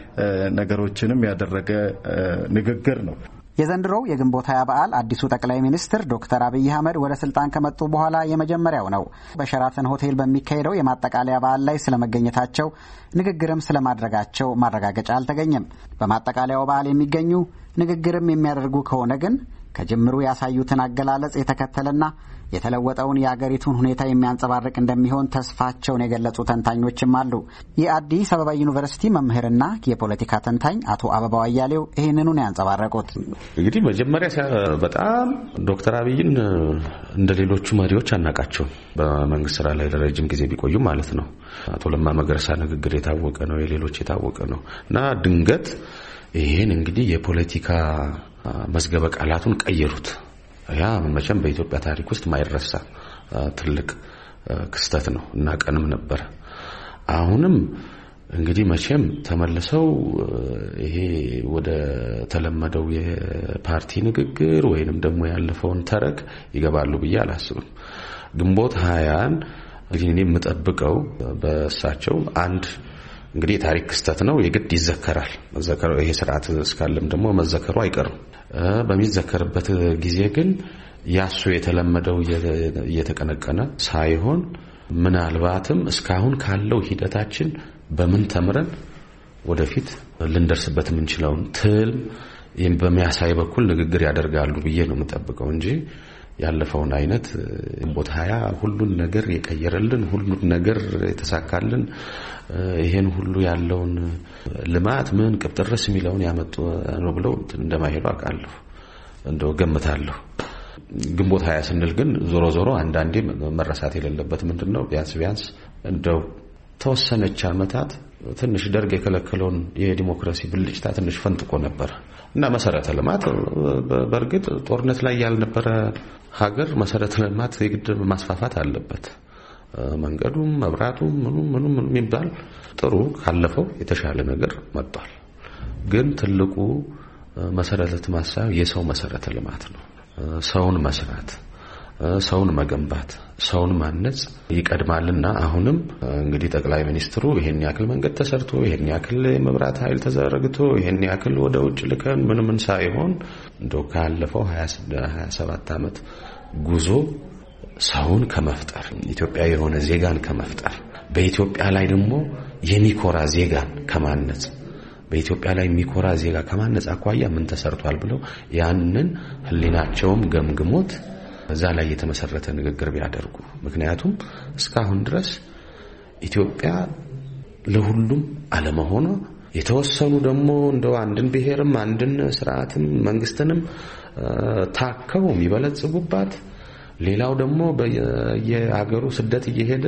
ነገሮችንም ያደረገ ንግግር ነው። የዘንድሮው የግንቦት 20 በዓል አዲሱ ጠቅላይ ሚኒስትር ዶክተር አብይ አህመድ ወደ ስልጣን ከመጡ በኋላ የመጀመሪያው ነው። በሸራተን ሆቴል በሚካሄደው የማጠቃለያ በዓል ላይ ስለመገኘታቸው ንግግርም ስለማድረጋቸው ማረጋገጫ አልተገኘም። በማጠቃለያው በዓል የሚገኙ ንግግርም የሚያደርጉ ከሆነ ግን ከጅምሩ ያሳዩትን አገላለጽ የተከተለና የተለወጠውን የአገሪቱን ሁኔታ የሚያንጸባርቅ እንደሚሆን ተስፋቸውን የገለጹ ተንታኞችም አሉ። የአዲስ አበባ ዩኒቨርሲቲ መምህርና የፖለቲካ ተንታኝ አቶ አበባው አያሌው ይህንኑ ነው ያንጸባረቁት። እንግዲህ መጀመሪያ በጣም ዶክተር አብይን እንደ ሌሎቹ መሪዎች አናቃቸውም። በመንግስት ስራ ላይ ለረጅም ጊዜ ቢቆዩ ማለት ነው። አቶ ለማ መገርሳ ንግግር የታወቀ ነው፣ የሌሎች የታወቀ ነው እና ድንገት ይሄን እንግዲህ የፖለቲካ መዝገበ ቃላቱን ቀየሩት። ያ መቼም በኢትዮጵያ ታሪክ ውስጥ ማይረሳ ትልቅ ክስተት ነው እና ቀንም ነበር። አሁንም እንግዲህ መቼም ተመልሰው ይሄ ወደ ተለመደው የፓርቲ ንግግር ወይንም ደግሞ ያለፈውን ተረክ ይገባሉ ብዬ አላስብም። ግንቦት 20ን እንግዲህ እኔ የምጠብቀው በእሳቸው አንድ እንግዲህ የታሪክ ክስተት ነው፣ የግድ ይዘከራል። መዘከሩ ይሄ ስርዓት እስካለም ደግሞ መዘከሩ አይቀርም። በሚዘከርበት ጊዜ ግን ያሱ የተለመደው እየተቀነቀነ ሳይሆን ምናልባትም እስካሁን ካለው ሂደታችን በምን ተምረን ወደፊት ልንደርስበት የምንችለውን ትልም በሚያሳይ በኩል ንግግር ያደርጋሉ ብዬ ነው የምጠብቀው እንጂ ያለፈውን አይነት ግንቦት 20 ሁሉን ነገር የቀየረልን ሁሉን ነገር የተሳካልን ይሄን ሁሉ ያለውን ልማት ምን ቅጥርስ የሚለውን ያመጡ ነው ብለው እንደማይሄዱ አውቃለሁ፣ እንደው ገምታለሁ። ግንቦት 20 ስንል ግን ዞሮ ዞሮ አንዳንዴ መረሳት የሌለበት ምንድነው ቢያንስ እንደው ተወሰነች አመታት ትንሽ ደርግ የከለከለውን የዲሞክራሲ ብልጭታ ትንሽ ፈንጥቆ ነበር እና መሰረተ ልማት በእርግጥ ጦርነት ላይ ያልነበረ ሀገር መሰረተ ልማት የግድ ማስፋፋት አለበት። መንገዱም መብራቱም ምኑም የሚባል ጥሩ ካለፈው የተሻለ ነገር መጥቷል። ግን ትልቁ መሰረተ ልማት የሰው መሰረተ ልማት ነው። ሰውን መስራት፣ ሰውን መገንባት፣ ሰውን ማነጽ ይቀድማልና አሁንም እንግዲህ ጠቅላይ ሚኒስትሩ ይሄን ያክል መንገድ ተሰርቶ ይሄን ያክል የመብራት ኃይል ተዘረግቶ ይሄን ያክል ወደ ውጭ ልከን ምን ሳይሆን እንደው ካለፈው 27 ዓመት ጉዞ ሰውን ከመፍጠር ኢትዮጵያዊ የሆነ ዜጋን ከመፍጠር በኢትዮጵያ ላይ ደግሞ የሚኮራ ዜጋን ከማነጽ በኢትዮጵያ ላይ የሚኮራ ዜጋ ከማነጽ አኳያ ምን ተሰርቷል ብለው ያንን ህሊናቸውም ገምግሞት እዛ ላይ የተመሰረተ ንግግር ቢያደርጉ። ምክንያቱም እስካሁን ድረስ ኢትዮጵያ ለሁሉም አለመሆኗ የተወሰኑ ደግሞ እንደው አንድን ብሔርም አንድን ስርዓትም መንግስትንም ታከው የሚበለጽጉባት ሌላው ደግሞ በየሀገሩ ስደት እየሄደ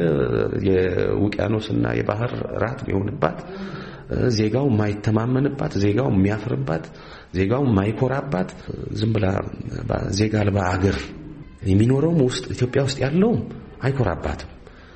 የውቅያኖስና የባህር ራት የሚሆንባት ዜጋው ማይተማመንባት ዜጋው የሚያፍርባት ዜጋው ማይኮራባት ዝም ብላ ዜጋ አልባ አገር የሚኖረውም ውስጥ ኢትዮጵያ ውስጥ ያለውም አይኮራባትም፣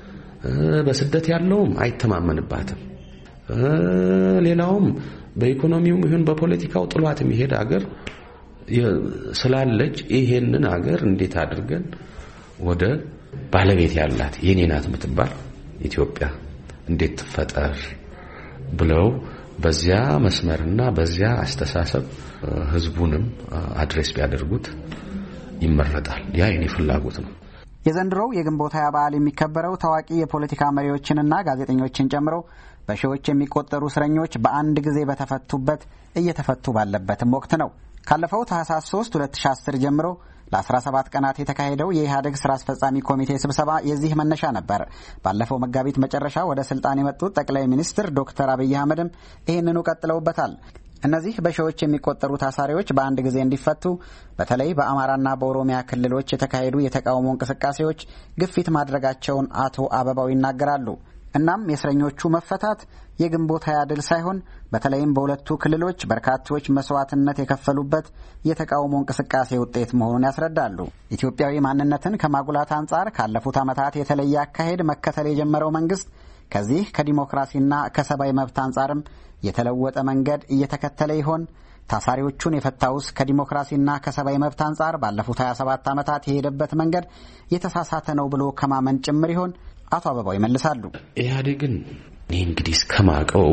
በስደት ያለውም አይተማመንባትም፣ ሌላውም በኢኮኖሚውም ይሁን በፖለቲካው ጥሏት የሚሄድ አገር ስላለች ይሄንን ሀገር እንዴት አድርገን ወደ ባለቤት ያላት የኔ ናት የምትባል ኢትዮጵያ እንዴት ትፈጠር ብለው በዚያ መስመርና በዚያ አስተሳሰብ ህዝቡንም አድሬስ ቢያደርጉት ይመረጣል። ያ የኔ ፍላጎት ነው። የዘንድሮው የግንቦት 20 በዓል የሚከበረው ታዋቂ የፖለቲካ መሪዎችንና ጋዜጠኞችን ጨምሮ በሺዎች የሚቆጠሩ እስረኞች በአንድ ጊዜ በተፈቱበት እየተፈቱ ባለበትም ወቅት ነው። ካለፈው ታህሳስ 3 2010 ጀምሮ ለ17 ቀናት የተካሄደው የኢህአዴግ ስራ አስፈጻሚ ኮሚቴ ስብሰባ የዚህ መነሻ ነበር። ባለፈው መጋቢት መጨረሻ ወደ ስልጣን የመጡት ጠቅላይ ሚኒስትር ዶክተር አብይ አህመድም ይህንኑ ቀጥለውበታል። እነዚህ በሺዎች የሚቆጠሩ ታሳሪዎች በአንድ ጊዜ እንዲፈቱ በተለይ በአማራና በኦሮሚያ ክልሎች የተካሄዱ የተቃውሞ እንቅስቃሴዎች ግፊት ማድረጋቸውን አቶ አበባው ይናገራሉ። እናም የእስረኞቹ መፈታት የግንቦት 20 ድል ሳይሆን በተለይም በሁለቱ ክልሎች በርካቶች መስዋዕትነት የከፈሉበት የተቃውሞ እንቅስቃሴ ውጤት መሆኑን ያስረዳሉ። ኢትዮጵያዊ ማንነትን ከማጉላት አንጻር ካለፉት ዓመታት የተለየ አካሄድ መከተል የጀመረው መንግስት ከዚህ ከዲሞክራሲና ከሰብአዊ መብት አንጻርም የተለወጠ መንገድ እየተከተለ ይሆን? ታሳሪዎቹን የፈታውስ ከዲሞክራሲና ከሰብአዊ መብት አንጻር ባለፉት 27 ዓመታት የሄደበት መንገድ የተሳሳተ ነው ብሎ ከማመን ጭምር ይሆን? አቶ አበባው ይመልሳሉ። ኢህአዴግን እኔ እንግዲህ እስከማቀው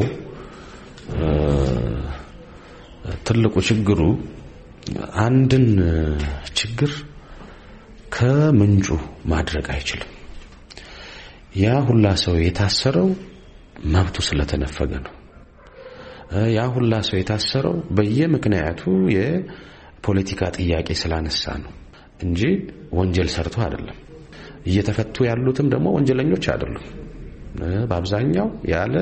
ትልቁ ችግሩ አንድን ችግር ከምንጩ ማድረግ አይችልም። ያ ሁላ ሰው የታሰረው መብቱ ስለተነፈገ ነው። ያ ሁላ ሰው የታሰረው በየምክንያቱ የፖለቲካ ጥያቄ ስላነሳ ነው እንጂ ወንጀል ሰርቶ አይደለም። እየተፈቱ ያሉትም ደግሞ ወንጀለኞች አይደሉም። በአብዛኛው ያለ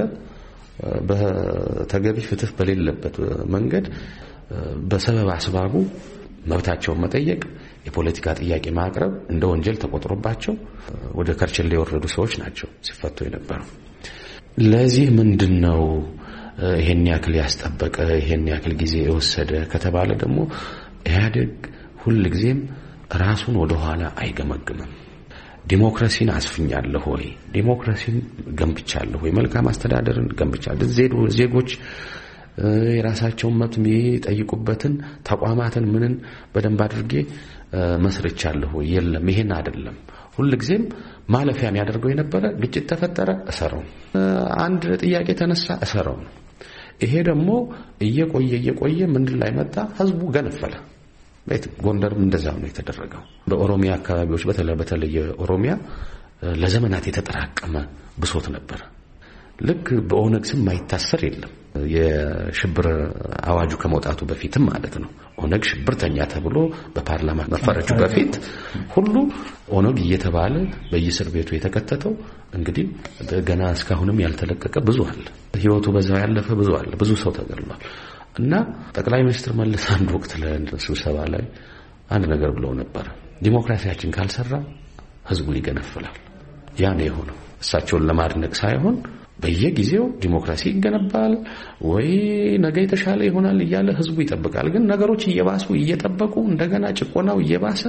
በተገቢ ፍትህ በሌለበት መንገድ በሰበብ አስባቡ መብታቸውን መጠየቅ፣ የፖለቲካ ጥያቄ ማቅረብ እንደ ወንጀል ተቆጥሮባቸው ወደ ከርቸሌ የወረዱ ሰዎች ናቸው ሲፈቱ የነበረው። ለዚህ ምንድነው ይሄን ያክል ያስጠበቀ ይሄን ያክል ጊዜ የወሰደ ከተባለ ደግሞ ኢህአዴግ ሁልጊዜም ራሱን ወደ ኋላ አይገመግምም። ዲሞክራሲን አስፍኛለሁ ወይ? ዲሞክራሲን ገንብቻለሁ ወይ? መልካም አስተዳደርን ገንብቻለሁ? ዜጎች የራሳቸውን መብት የሚጠይቁበትን ተቋማትን ምንን በደንብ አድርጌ መስርቻለሁ ወይ? የለም፣ ይሄን አይደለም። ሁልጊዜም ማለፊያ የሚያደርገው የነበረ ግጭት ተፈጠረ እሰረው፣ አንድ ጥያቄ ተነሳ እሰረው ነው። ይሄ ደግሞ እየቆየ ምንድን ላይ መጣ? ህዝቡ ገነፈለ። ጎንደርም እንደዛው ነው የተደረገው። በኦሮሚያ አካባቢዎች በተለይ ኦሮሚያ ለዘመናት የተጠራቀመ ብሶት ነበር። ልክ በኦነግ ስም ማይታሰር የለም። የሽብር አዋጁ ከመውጣቱ በፊትም ማለት ነው። ኦነግ ሽብርተኛ ተብሎ በፓርላማ መፈረጁ በፊት ሁሉ ኦነግ እየተባለ በየእስር ቤቱ የተከተተው እንግዲህ ገና እስካሁንም ያልተለቀቀ ብዙ አለ። ህይወቱ በዛው ያለፈ ብዙ አለ። ብዙ ሰው ተገድሏል። እና ጠቅላይ ሚኒስትር መለስ አንድ ወቅት ለስብሰባ ላይ አንድ ነገር ብለው ነበር። ዲሞክራሲያችን ካልሰራ ህዝቡ ይገነፍላል። ያ ነው የሆነው። እሳቸውን ለማድነቅ ሳይሆን በየጊዜው ዲሞክራሲ ይገነባል ወይ ነገ የተሻለ ይሆናል እያለ ህዝቡ ይጠብቃል። ግን ነገሮች እየባሱ እየጠበቁ እንደገና ጭቆናው እየባሰ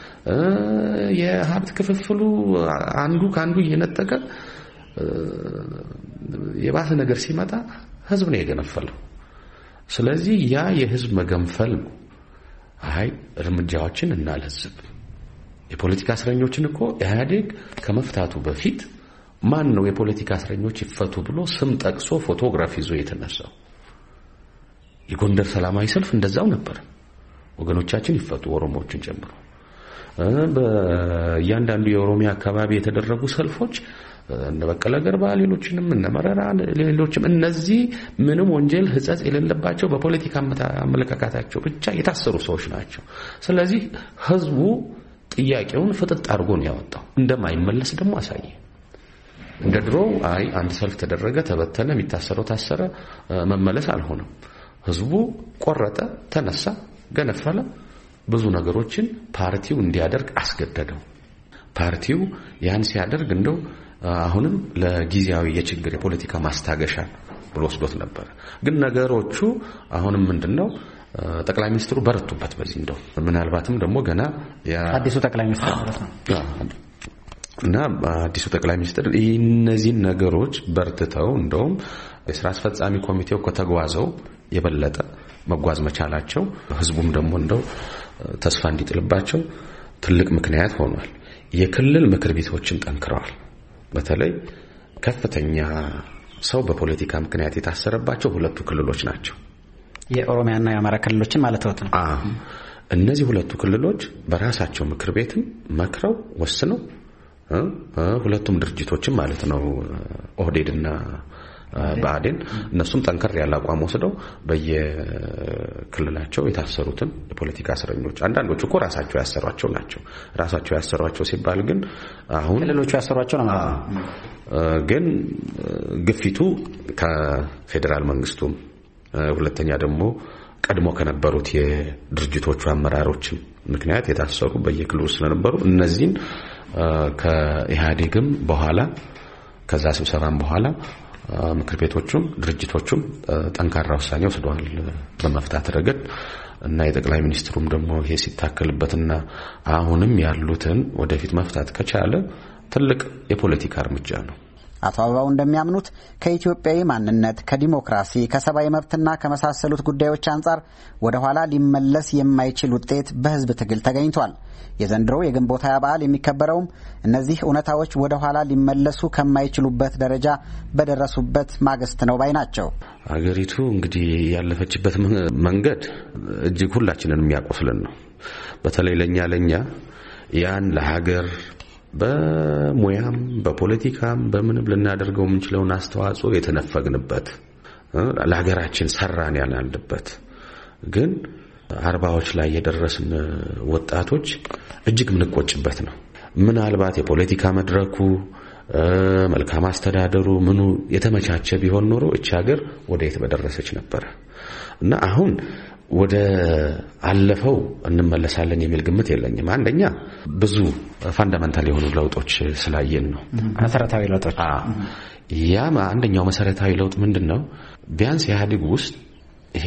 የሀብት ክፍፍሉ አንዱ ካንዱ እየነጠቀ የባሰ ነገር ሲመጣ ህዝብ ነው የገነፈለው። ስለዚህ ያ የህዝብ መገንፈል ነው። እርምጃዎችን እናለዝብ። የፖለቲካ እስረኞችን እኮ ኢህአዴግ ከመፍታቱ በፊት ማን ነው የፖለቲካ እስረኞች ይፈቱ ብሎ ስም ጠቅሶ ፎቶግራፍ ይዞ የተነሳው? የጎንደር ሰላማዊ ሰልፍ እንደዛው ነበር። ወገኖቻችን ይፈቱ፣ ኦሮሞዎችን ጨምሮ። በእያንዳንዱ የኦሮሚያ አካባቢ የተደረጉ ሰልፎች እነ በቀለ ገርባ ሌሎችንም እነ መረራ ሌሎችም እነዚህ ምንም ወንጀል ህጸጽ የሌለባቸው በፖለቲካ አመለካከታቸው ብቻ የታሰሩ ሰዎች ናቸው። ስለዚህ ህዝቡ ጥያቄውን ፍጥጥ አድርጎ ነው ያወጣው። እንደማይመለስ ደግሞ አሳየ። እንደ ድሮ አንድ ሰልፍ ተደረገ፣ ተበተነ፣ የሚታሰረው ታሰረ፣ መመለስ አልሆነም። ህዝቡ ቆረጠ፣ ተነሳ፣ ገነፈለ። ብዙ ነገሮችን ፓርቲው እንዲያደርግ አስገደደው። ፓርቲው ያን ሲያደርግ እንደው አሁንም ለጊዜያዊ የችግር የፖለቲካ ማስታገሻ ብሎ ወስዶት ነበር። ግን ነገሮቹ አሁንም ምንድነው ጠቅላይ ሚኒስትሩ በረቱበት። በዚህ እንደው ምናልባትም ደግሞ ገና አዲሱ ጠቅላይ ሚኒስትር ማለት ነው እና አዲሱ ጠቅላይ ሚኒስትር እነዚህን ነገሮች በርትተው እንደውም የሥራ አስፈጻሚ ኮሚቴው ከተጓዘው የበለጠ መጓዝ መቻላቸው ህዝቡም ደግሞ እንደው ተስፋ እንዲጥልባቸው ትልቅ ምክንያት ሆኗል። የክልል ምክር ቤቶችም ጠንክረዋል። በተለይ ከፍተኛ ሰው በፖለቲካ ምክንያት የታሰረባቸው ሁለቱ ክልሎች ናቸው። የኦሮሚያና የአማራ ክልሎችን ማለት ነው። እነዚህ ሁለቱ ክልሎች በራሳቸው ምክር ቤትም መክረው ወስነው ሁለቱም ድርጅቶችም ማለት ነው ኦህዴድና ብአዴን እነሱም ጠንከር ያለ አቋም ወስደው በየክልላቸው የታሰሩትን የፖለቲካ እስረኞች አንዳንዶቹ እኮ ራሳቸው ያሰሯቸው ናቸው። ራሳቸው ያሰሯቸው ሲባል ግን አሁን ክልሎቹ ያሰሯቸው ነው። ግን ግፊቱ ከፌደራል መንግስቱም ሁለተኛ ደግሞ ቀድሞ ከነበሩት የድርጅቶቹ አመራሮች ምክንያት የታሰሩ በየክልሉ ስለነበሩ እነዚህን ከኢህአዴግም በኋላ ከዛ ስብሰባም በኋላ ምክር ቤቶቹም ድርጅቶቹም ጠንካራ ውሳኔ ወስደዋል በመፍታት ረገድ እና የጠቅላይ ሚኒስትሩም ደግሞ ይሄ ሲታከልበትና አሁንም ያሉትን ወደፊት መፍታት ከቻለ ትልቅ የፖለቲካ እርምጃ ነው። አቶ አበባው እንደሚያምኑት ከኢትዮጵያዊ ማንነት፣ ከዲሞክራሲ፣ ከሰብአዊ መብትና ከመሳሰሉት ጉዳዮች አንጻር ወደ ኋላ ሊመለስ የማይችል ውጤት በህዝብ ትግል ተገኝቷል። የዘንድሮው የግንቦት 20 በዓል የሚከበረውም እነዚህ እውነታዎች ወደ ኋላ ሊመለሱ ከማይችሉበት ደረጃ በደረሱበት ማግስት ነው ባይ ናቸው። አገሪቱ እንግዲህ ያለፈችበት መንገድ እጅግ ሁላችንን የሚያቆስልን ነው። በተለይ ለኛ ያን ለሀገር በሙያም በፖለቲካም በምንም ልናደርገው የምንችለውን አስተዋጽኦ የተነፈግንበት ለሀገራችን ሰራን ያልንበት ግን 40ዎች ላይ የደረስን ወጣቶች እጅግ ምንቆጭበት ነው። ምናልባት የፖለቲካ መድረኩ መልካም አስተዳደሩ ምኑ የተመቻቸ ቢሆን ኖሮ እቺ ሀገር ወዴት በደረሰች ነበር እና አሁን ወደ አለፈው እንመለሳለን የሚል ግምት የለኝም። አንደኛ ብዙ ፋንዳሜንታል የሆኑ ለውጦች ስላየን ነው። መሰረታዊ ለውጦች ያማ አንደኛው መሰረታዊ ለውጥ ምንድነው? ቢያንስ ኢህአዴግ ውስጥ ይሄ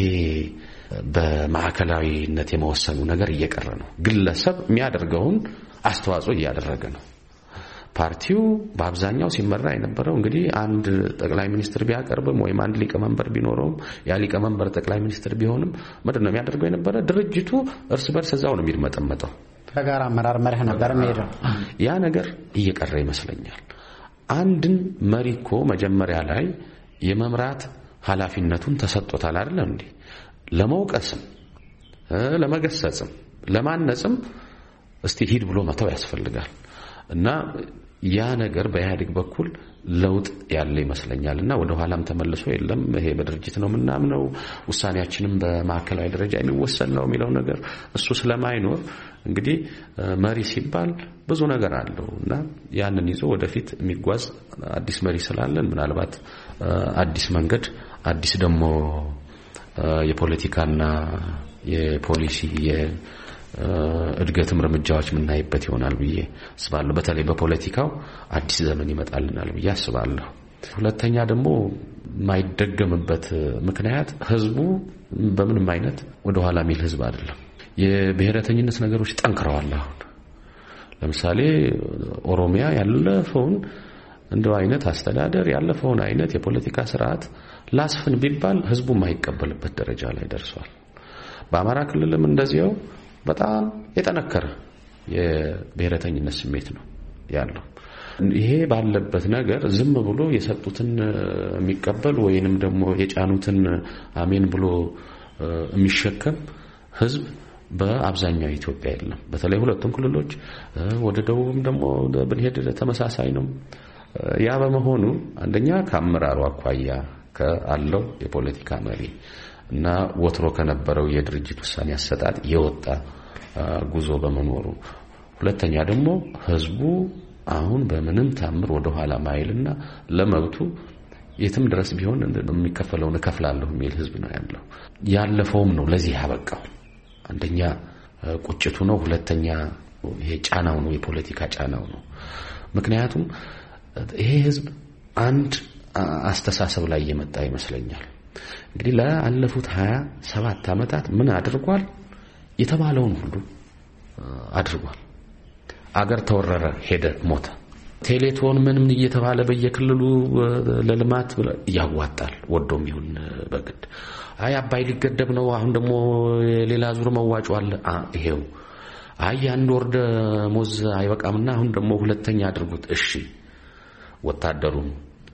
በማዕከላዊነት የመወሰኑ ነገር እየቀረ ነው። ግለሰብ የሚያደርገውን አስተዋጽኦ እያደረገ ነው። ፓርቲው በአብዛኛው ሲመራ የነበረው እንግዲህ አንድ ጠቅላይ ሚኒስትር ቢያቀርብም ወይም አንድ ሊቀመንበር ቢኖረውም ያ ሊቀመንበር ጠቅላይ ሚኒስትር ቢሆንም ምንድነው የሚያደርገው የነበረ ድርጅቱ እርስ በርስ እዛው ነው የሚመጠመጠው። በጋራ አመራር መርህ ነበር የሚሄደው። ያ ነገር እየቀረ ይመስለኛል። አንድን መሪ እኮ መጀመሪያ ላይ የመምራት ኃላፊነቱን ተሰጥቶታል አይደል እንዴ? ለመውቀስም ለመገሰጽም ለማነጽም እስቲ ሂድ ብሎ መተው ያስፈልጋል። እና ያ ነገር በኢህአዴግ በኩል ለውጥ ያለ ይመስለኛልና ወደ ኋላም ተመልሶ የለም ይሄ በድርጅት ነው ምናምነው ውሳኔያችንም በማዕከላዊ ደረጃ የሚወሰን ነው የሚለው ነገር እሱ ስለማይኖር እንግዲህ መሪ ሲባል ብዙ ነገር አለውና ያንን ይዞ ወደፊት የሚጓዝ አዲስ መሪ ስላለን ምናልባት አዲስ መንገድ አዲስ ደግሞ የፖለቲካና የፖሊሲ እድገትም እርምጃዎች ምናይበት ይሆናል ብዬ አስባለሁ። በተለይ በፖለቲካው አዲስ ዘመን ይመጣልናል ብዬ አስባለሁ። ሁለተኛ ደግሞ ማይደገምበት ምክንያት ህዝቡ በምንም አይነት ወደ ኋላ የሚል ህዝብ አይደለም። የብሔረተኝነት ነገሮች ጠንክረዋል። አሁን ለምሳሌ ኦሮሚያ ያለፈውን እንደው አይነት አስተዳደር ያለፈውን አይነት የፖለቲካ ስርዓት ላስፍን ቢባል ህዝቡ ማይቀበልበት ደረጃ ላይ ደርሷል። በአማራ ክልልም እንደዚያው በጣም የጠነከረ የብሔረተኝነት ስሜት ነው ያለው። ይሄ ባለበት ነገር ዝም ብሎ የሰጡትን የሚቀበል ወይንም ደግሞ የጫኑትን አሜን ብሎ የሚሸከም ህዝብ በአብዛኛው ኢትዮጵያ የለም። በተለይ ሁለቱም ክልሎች ወደ ደቡብም ደግሞ ብንሄድ ተመሳሳይ ነው። ያ በመሆኑ አንደኛ ከአመራሩ አኳያ ካለው የፖለቲካ መሪ እና ወትሮ ከነበረው የድርጅት ውሳኔ አሰጣጥ የወጣ ጉዞ በመኖሩ ሁለተኛ ደግሞ ህዝቡ አሁን በምንም ታምር ወደ ኋላ ማይልና ለመብቱ የትም ድረስ ቢሆን የሚከፈለውን እከፍላለሁ የሚል ህዝብ ነው ያለው። ያለፈውም ነው ለዚህ ያበቃው። አንደኛ ቁጭቱ ነው፣ ሁለተኛ ይሄ ጫናው ነው፣ የፖለቲካ ጫናው ነው። ምክንያቱም ይሄ ህዝብ አንድ አስተሳሰብ ላይ የመጣ ይመስለኛል። እንግዲህ ለአለፉት 27 ዓመታት ምን አድርጓል? የተባለውን ሁሉ አድርጓል። አገር ተወረረ፣ ሄደ፣ ሞተ። ቴሌቶን ምንም እየተባለ በየክልሉ ለልማት ያዋጣል ወዶም ይሁን በግድ አይ አባይ ሊገደብ ነው አሁን ደግሞ ሌላ ዙር መዋጮ አለ ይሄው አይ አንድ ወርደ ሞዝ አይበቃምና አሁን ደግሞ ሁለተኛ አድርጉት እሺ ወታደሩም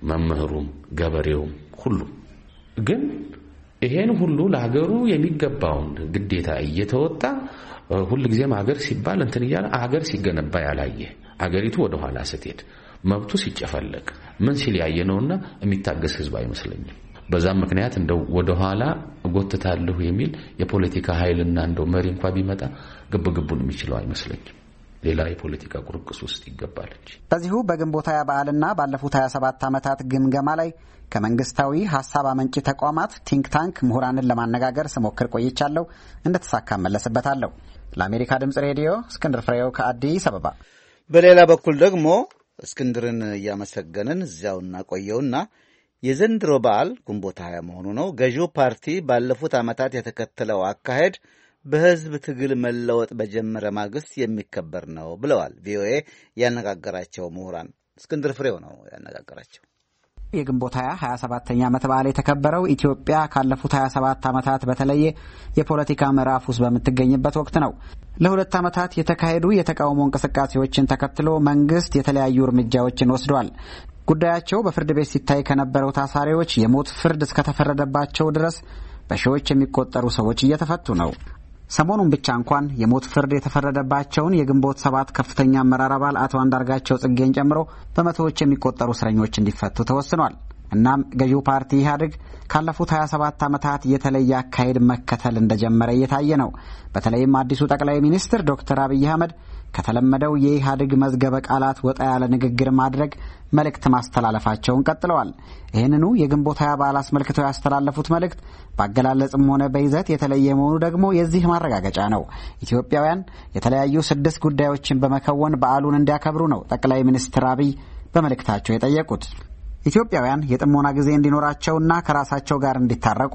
መምህሩም ገበሬውም ሁሉ ግን ይሄን ሁሉ ለሀገሩ የሚገባውን ግዴታ እየተወጣ ሁሉ ጊዜም ሀገር ሲባል እንትን ይያለ ሀገር ሲገነባ ያላየ አገሪቱ ወደ ኋላ ስትሄድ መብቱ ሲጨፈለቅ ምን ሲል ያየነውና የሚታገስ ህዝብ አይመስለኝም በዛም ምክንያት እንደው ወደ ኋላ ጎትታለሁ የሚል የፖለቲካ ኃይልና እንደው መሪ እንኳን ቢመጣ ግብግቡን የሚችለው አይመስለኝም ሌላ የፖለቲካ ቁርቅስ ውስጥ ይገባል እንጂ በዚሁ በግንቦት ሃያ በዓልና ባለፉት 27 ዓመታት ግምገማ ላይ ከመንግስታዊ ሐሳብ አመንጭ ተቋማት ቲንክ ታንክ ምሁራንን ለማነጋገር ስሞክር ቆይቻለሁ እንደተሳካ መለስበታለሁ ለአሜሪካ ድምጽ ሬዲዮ እስክንድር ፍሬው ከአዲስ አበባ በሌላ በኩል ደግሞ እስክንድርን እያመሰገንን እዚያውና ቆየውና የዘንድሮ በዓል ግንቦት 20 መሆኑ ነው ገዢው ፓርቲ ባለፉት ዓመታት የተከተለው አካሄድ በህዝብ ትግል መለወጥ በጀመረ ማግስት የሚከበር ነው ብለዋል ቪኦኤ ያነጋገራቸው ምሁራን እስክንድር ፍሬው ነው ያነጋገራቸው የግንቦት 27ኛ ዓመት በዓል የተከበረው ኢትዮጵያ ካለፉት 27 ዓመታት በተለየ የፖለቲካ ምዕራፍ ውስጥ በምትገኝበት ወቅት ነው ለሁለት ዓመታት የተካሄዱ የተቃውሞ እንቅስቃሴዎችን ተከትሎ መንግስት የተለያዩ እርምጃዎችን ወስዷል ጉዳያቸው በፍርድ ቤት ሲታይ ከነበረው ታሳሪዎች የሞት ፍርድ እስከተፈረደባቸው ድረስ በሺዎች የሚቆጠሩ ሰዎች እየተፈቱ ነው ሰሞኑን ብቻ እንኳን የሞት ፍርድ የተፈረደባቸውን የግንቦት 7 ከፍተኛ አመራር አባል አቶ አንዳርጋቸው ጽጌን ጨምሮ በመቶዎች የሚቆጠሩ እስረኞች እንዲፈቱ ተወስኗል እናም ገዢው ፓርቲ ኢህአዴግ ካለፉት 27 ዓመታት የተለየ አካሄድ መከተል እንደጀመረ እየታየ ነው በተለይም አዲሱ ጠቅላይ ሚኒስትር ዶክተር አብይ አህመድ ከተለመደው የኢህአዴግ መዝገበ ቃላት ወጣ ያለ ንግግር ማድረግ መልእክት ማስተላለፋቸውን ቀጥለዋል ይህንኑ የግንቦት 20 በዓል አስመልክተው ያስተላለፉት መልእክት ባገላለጽም ሆነ በይዘት የተለየ መሆኑ ደግሞ የዚህ ማረጋገጫ ነው ኢትዮጵያውያን የተለያዩ 6 ጉዳዮችን በመከወን በዓሉን እንዲያከብሩ ነው ጠቅላይ ሚኒስትር አብይ በመልእክታቸው የጠየቁት ኢትዮጵያውያን የጥሞና ጊዜ እንዲኖራቸውና ከራሳቸው ጋር እንዲታረቁ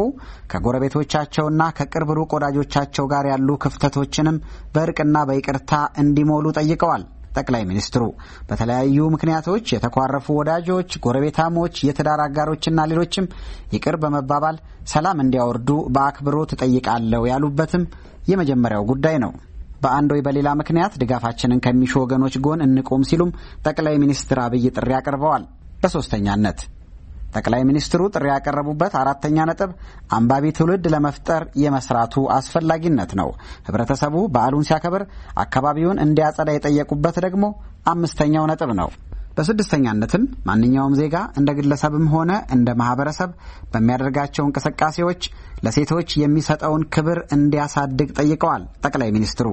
ከጎረቤቶቻቸውና ከቅርብ ሩቅ ወዳጆቻቸው ጋር ያሉ ክፍተቶችንም በእርቅና በይቅርታ እንዲሞሉ ጠይቀዋል ጠቅላይ ሚኒስትሩ በተለያዩ ምክንያቶች የተኳረፉ ወዳጆች ጎረቤታሞች የትዳር አጋሮችና ሌሎችም ይቅር በመባባል ሰላም እንዲያወርዱ በአክብሮት ጠይቃለሁ ያሉበትም የመጀመሪያው ጉዳይ ነው በአንድ ወይ በሌላ ምክንያት ድጋፋችንን ከሚሹ ወገኖች ጎን እንቆም ሲሉም ጠቅላይ ሚኒስትር አብይ ጥሪ አቅርበዋል በሶስተኛነት ጠቅላይ ሚኒስትሩ ጥሪ ያቀረቡበት አራተኛ ነጥብ አንባቢ ትውልድ ለመፍጠር የመስራቱ አስፈላጊነት ነው ህብረተሰቡ በዓሉን ሲያከብር አካባቢውን እንዲያጸዳ የጠየቁበት ደግሞ አምስተኛው ነጥብ ነው በስድስተኛነትም ማንኛውም ዜጋ እንደ ግለሰብም ሆነ እንደ ማህበረሰብ በሚያደርጋቸው እንቅስቃሴዎች ለሴቶች የሚሰጠውን ክብር እንዲያሳድግ ጠይቀዋል ጠቅላይ ሚኒስትሩ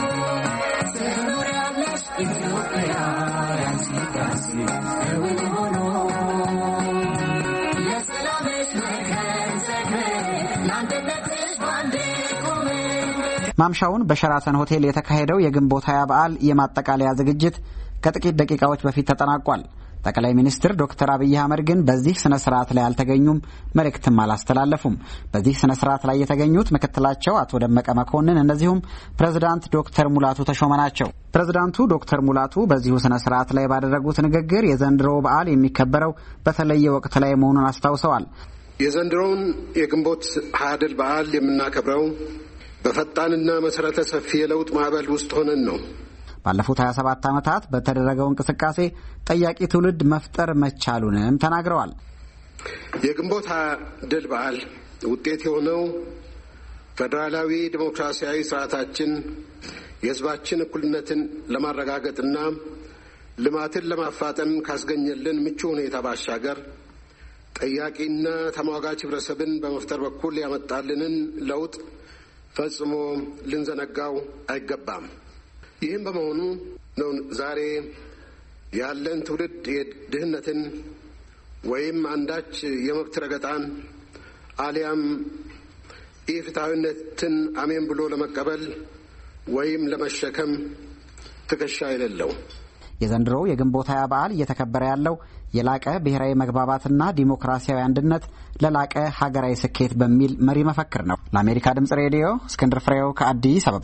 ማምሻውን በሸራተን ሆቴል የተካሄደው የግንቦት 20 በዓል የማጠቃለያ ዝግጅት ከጥቂት ደቂቃዎች በፊት ተጠናቋል። ጠቅላይ ሚኒስትር ዶክተር አብይ አህመድ ግን በዚህ ስነ ስርዓት ላይ አልተገኙም፣ መልእክትም አላስተላለፉም። በዚህ ስነ ስርዓት ላይ የተገኙት ምክትላቸው አቶ ደመቀ መኮንን እንደዚሁም ፕሬዝዳንት ዶክተር ሙላቱ ተሾመ ናቸው። ፕሬዝዳንቱ ዶክተር ሙላቱ በዚሁ ስነ ስርዓት ላይ ባደረጉት ንግግር የዘንድሮ በዓል የሚከበረው በተለየ ወቅት ላይ መሆኑን አስታውሰዋል። የዘንድሮውን የግንቦት 20 ድል በዓል የምናከብረው በፈጣንና መሰረተ ሰፊ የለውጥ ማዕበል ውስጥ ሆነን ነው። ባለፉት 27 ዓመታት በተደረገው እንቅስቃሴ ጠያቂ ትውልድ መፍጠር መቻሉንም ተናግረዋል። የግንቦት 20 ድል በዓል ውጤት የሆነው ፌዴራላዊ ዲሞክራሲያዊ ስርዓታችን የሕዝባችን እኩልነትን ለማረጋገጥና ልማትን ለማፋጠን ካስገኘልን ምቹ ሁኔታ ባሻገር ጠያቂና ተሟጋች ህብረተሰብን በመፍጠር በኩል ያመጣልንን ለውጥ ፈጽሞ ልንዘነጋው አይገባም። ይህም በመሆኑ ነው ዛሬ ያለን ትውልድ የድህነትን ወይም አንዳች የመብት ረገጣን አሊያም ኢፍትሐዊነትን አሜን ብሎ ለመቀበል ወይም ለመሸከም ትከሻ የሌለው። የዘንድሮው የግንቦት 20 በዓል እየተከበረ ያለው የላቀ ብሔራዊ መግባባትና ዲሞክራሲያዊ አንድነት ለላቀ ሀገራዊ ስኬት በሚል መሪ መፈክር ነው። ለአሜሪካ ድምጽ ሬዲዮ እስክንድር ፍሬው ከአዲስ አበባ።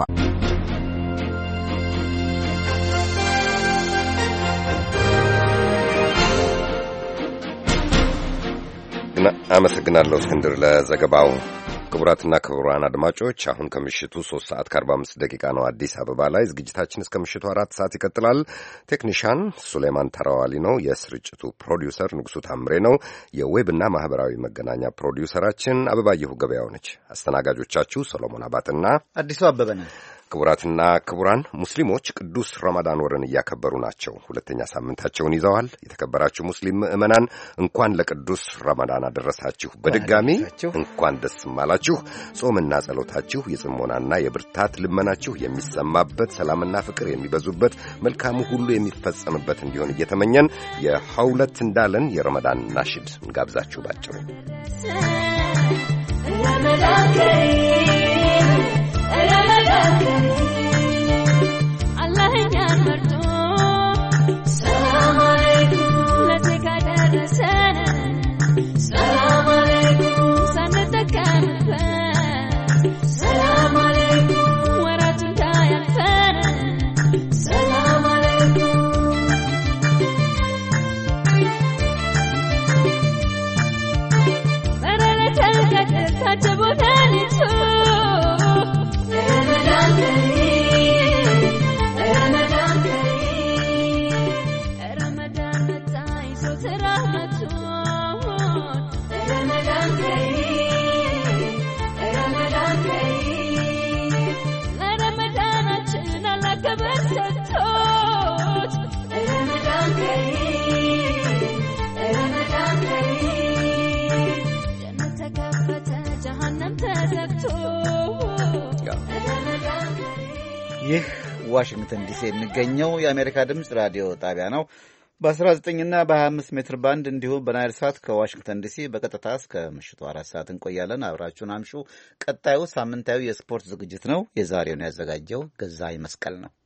አመሰግናለሁ እስክንድር ለዘገባው። ክቡራትና ክቡራን አድማጮች አሁን ከምሽቱ 3:45 ነው አዲስ አበባ ላይ። ዝግጅታችን እስከ ምሽቱ 4 ይቀጥላል። ቴክኒሻን ሱሌማን ተራዋሊ ነው። የስርጭቱ ፕሮዲውሰር ንጉሱ ታምሬ ነው። የዌብና ማህበራዊ መገናኛ ፕሮዲውሰራችን አበባየሁ ገበያው ነች። አስተናጋጆቻችሁ ሰሎሞን አባትና አዲሱ አበበ ነን። ክቡራትና ክቡራን ሙስሊሞች ቅዱስ ረመዳን ወርን እያከበሩ ናቸው። ሁለተኛ ሳምንታቸውን ይዘዋል። የተከበራችሁ ሙስሊም ምዕመናን እንኳን ለቅዱስ ረመዳን አደረሳችሁ። በድጋሚ እንኳን ደስ ማላችሁ። ጾምና ጸሎታችሁ የጽሞናና የብርታት ልመናችሁ የሚሰማበት፣ ሰላምና ፍቅር የሚበዙበት፣ መልካሙ ሁሉ የሚፈጸምበት እንዲሆን እየተመኘን የሐውለት እንዳለን የረመዳን ናሽድ እንጋብዛችሁ ባጭሩ። Allah ya marto salam alaykum lateka darasana salam alaykum sanatakan salam alaykum waratun tayafana salam alaykum baralatal kadir tajabunanitu ይህ ዋሽንግተን ዲሲ የሚገኘው የአሜሪካ ድምፅ ራዲዮ ጣቢያ ነው። በ19 እና በ25 ሜትር ባንድ እንዲሁም በናይል ሳት ከዋሽንግተን ዲሲ በቀጥታ እስከ ምሽቱ 4 ሰዓት እንቆያለን። አብራችሁን አምሹ። ቀጣዩ ሳምንታዊ የስፖርት ዝግጅት ነው። የዛሬውን ያዘጋጀው ገዛኸኝ መስቀል ነው።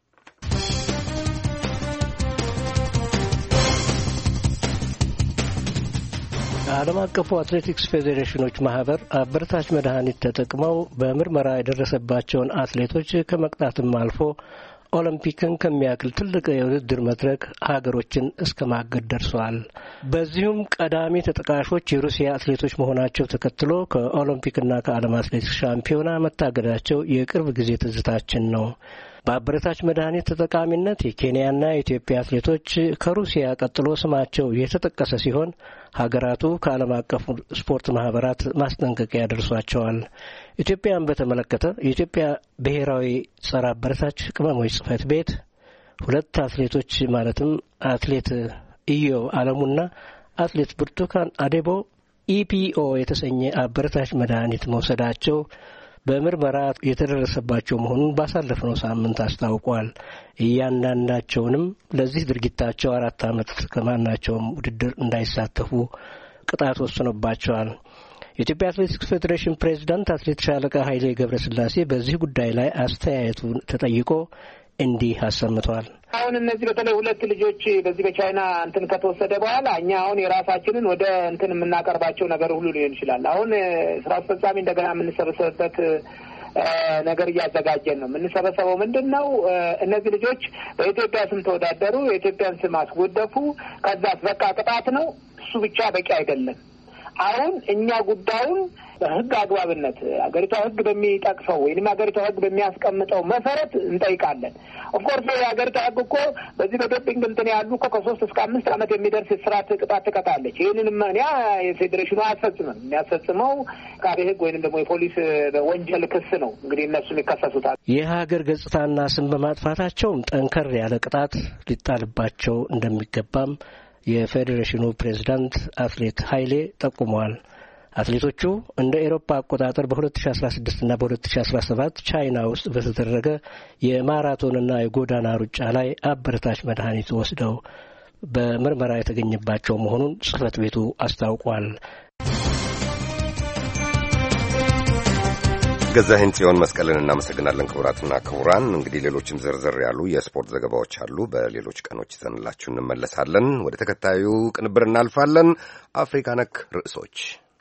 ዓለም አቀፉ አትሌቲክስ ፌዴሬሽኖች ማህበር አበረታች መድኃኒት ተጠቅመው በምርመራ የደረሰባቸውን አትሌቶች ከመቅጣትም አልፎ ኦሎምፒክን ከሚያክል ትልቅ የውድድር መድረክ ሀገሮችን እስከ ማገድ ደርሰዋል። በዚሁም ቀዳሚ ተጠቃሾች የሩሲያ አትሌቶች መሆናቸው ተከትሎ ከኦሎምፒክና ከዓለም አትሌቲክስ ሻምፒዮና መታገዳቸው የቅርብ ጊዜ ትዝታችን ነው። በአበረታች መድኃኒት ተጠቃሚነት የኬንያና የኢትዮጵያ አትሌቶች ከሩሲያ ቀጥሎ ስማቸው የተጠቀሰ ሲሆን ሀገራቱ ከዓለም አቀፉ ስፖርት ማህበራት ማስጠንቀቂያ ደርሷቸዋል። ኢትዮጵያን በተመለከተ የኢትዮጵያ ብሔራዊ ጸረ አበረታች ቅመሞች ጽሕፈት ቤት 2 አትሌቶች ማለትም አትሌት ኢዮ አለሙና አትሌት ብርቱካን አዴቦ ኢፒኦ የተሰኘ አበረታች መድኃኒት መውሰዳቸው በምርመራ የተደረሰባቸው መሆኑን ባሳለፍነው ሳምንት አስታውቋል። እያንዳንዳቸውንም ለዚህ ድርጊታቸው 4 ዓመት ከማናቸውም ውድድር እንዳይሳተፉ ቅጣት ወስኖባቸዋል። የኢትዮጵያ አትሌቲክስ ፌዴሬሽን ፕሬዝዳንት አትሌት ሻለቃ ኃይሌ ገብረስላሴ በዚህ ጉዳይ ላይ አስተያየቱን ተጠይቆ እንዲህ አሰምቷል። አሁን እነዚህ በተለይ 2 ልጆች በዚህ በቻይና እንትን ከተወሰደ በኋላ እኛ አሁን የራሳችንን ወደ እንትን የምናቀርባቸው ነገር ሁሉ ሊሆን ይችላል። አሁን ስራ አስፈጻሚ እንደገና የምንሰበሰብበት ነገር እያዘጋጀን ነው። የምንሰበሰበው ምንድን ነው? እነዚህ ልጆች በኢትዮጵያ ስም ተወዳደሩ፣ የኢትዮጵያን ስም አስጎደፉ፣ ከዛ በቃ ቅጣት ነው። እሱ ብቻ በቂ አይደለም። አሁን እኛ ጉዳዩን በህግ አግባብነት አገሪቷ ህግ በሚጠቅሰው ወይንም አገሪቷ ህግ በሚያስቀምጠው መሰረት እንጠይቃለን። ኦፍኮርስ የአገሪቷ ህግ እኮ በዚህ በዶፒንግ እንትን ያሉ እኮ ከ3 እስከ 5 ዓመት የሚደርስ እስራት ቅጣት ትቀጣለች። ይህንንም እኛ የፌዴሬሽኑ አያስፈጽምም። የሚያስፈጽመው አቃቤ ህግ ወይንም ደግሞ የፖሊስ ወንጀል ክስ ነው። እንግዲህ እነሱም ይከሰሱታል። የሀገር ገጽታና ስም በማጥፋታቸውም ጠንከር ያለ ቅጣት ሊጣልባቸው እንደሚገባም የፌዴሬሽኑ ፕሬዝዳንት አትሌት ኃይሌ ጠቁመዋል። አትሌቶቹ እንደ ኤሮፓ አቆጣጠር በ2016 እና በ2017 ቻይና ውስጥ በተደረገ የማራቶንና የጎዳና ሩጫ ላይ አበረታች መድኃኒት ወስደው በምርመራ የተገኘባቸው መሆኑን ጽሕፈት ቤቱ አስታውቋል። ገዛኸኝ ጽዮን መስቀልን እናመሰግናለን። ክቡራትና ክቡራን እንግዲህ ሌሎችም ዝርዝር ያሉ የስፖርት ዘገባዎች አሉ። በሌሎች ቀኖች ይዘንላችሁ እንመለሳለን። ወደ ተከታዩ ቅንብር እናልፋለን። አፍሪካ ነክ ርዕሶች።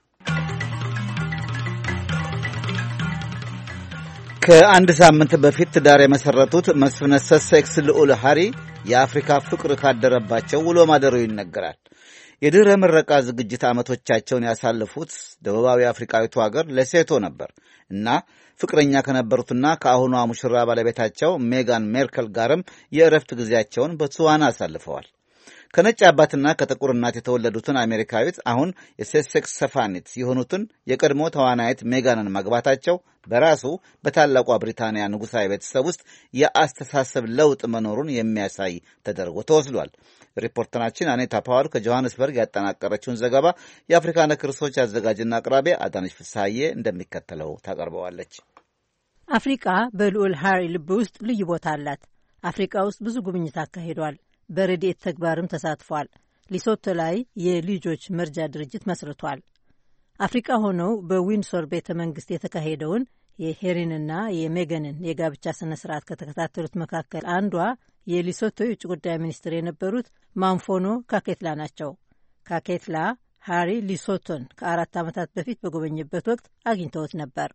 ከአንድ ሳምንት በፊት ትዳር የመሰረቱት መስፍነ ሰሴክስ ልዑል ሀሪ የአፍሪካ ፍቅር ካደረባቸው ውሎ ማደሩ ይነገራል። የድህረ ምረቃ ዝግጅት ዓመቶቻቸውን ያሳለፉት ደቡባዊ አፍሪካዊቱ ሀገር ሌሶቶ ነበር እና ፍቅረኛ ከነበሩትና ከአሁኗ ሙሽራ ባለቤታቸው ሜጋን ሜርከል ጋርም የእረፍት ጊዜያቸውን በትሱዋና አሳልፈዋል። ከነጭ አባትና ከጥቁር እናት የተወለዱትን አሜሪካዊት አሁን የሴሴክስ ሰፋኒት የሆኑትን የቀድሞ ተዋናይት ሜጋንን ማግባታቸው በራሱ በታላቋ ብሪታንያ ንጉሣዊ ቤተሰብ ውስጥ የአስተሳሰብ ለውጥ መኖሩን የሚያሳይ ተደርጎ ተወስዷል። ሪፖርተራችን አኔታ ፓዋል ከጆሃንስበርግ ያጠናቀረችውን ዘገባ የአፍሪካ ነክ ርዕሶች አዘጋጅና አቅራቢ አዳነች ፍስሐዬ እንደሚከተለው ታቀርበዋለች። አፍሪቃ በልዑል ሃሪ ልብ ውስጥ ልዩ ቦታ አላት። አፍሪቃ ውስጥ ብዙ ጉብኝት አካሂዷል። በረድኤት ተግባርም ተሳትፏል። ሊሶቶ ላይ የልጆች መርጃ ድርጅት መስርቷል። አፍሪቃ ሆነው በዊንሶር ቤተ መንግስት የተካሄደውን የሄሪንና የሜገንን የጋብቻ ስነ ስርዓት ከተከታተሉት መካከል አንዷ የሊሶቶ የውጭ ጉዳይ ሚኒስትር የነበሩት ማንፎኖ ካኬትላ ናቸው። ካኬትላ ሃሪ ሊሶቶን ከ4 ዓመታት በፊት በጎበኘበት ወቅት አግኝተውት ነበር።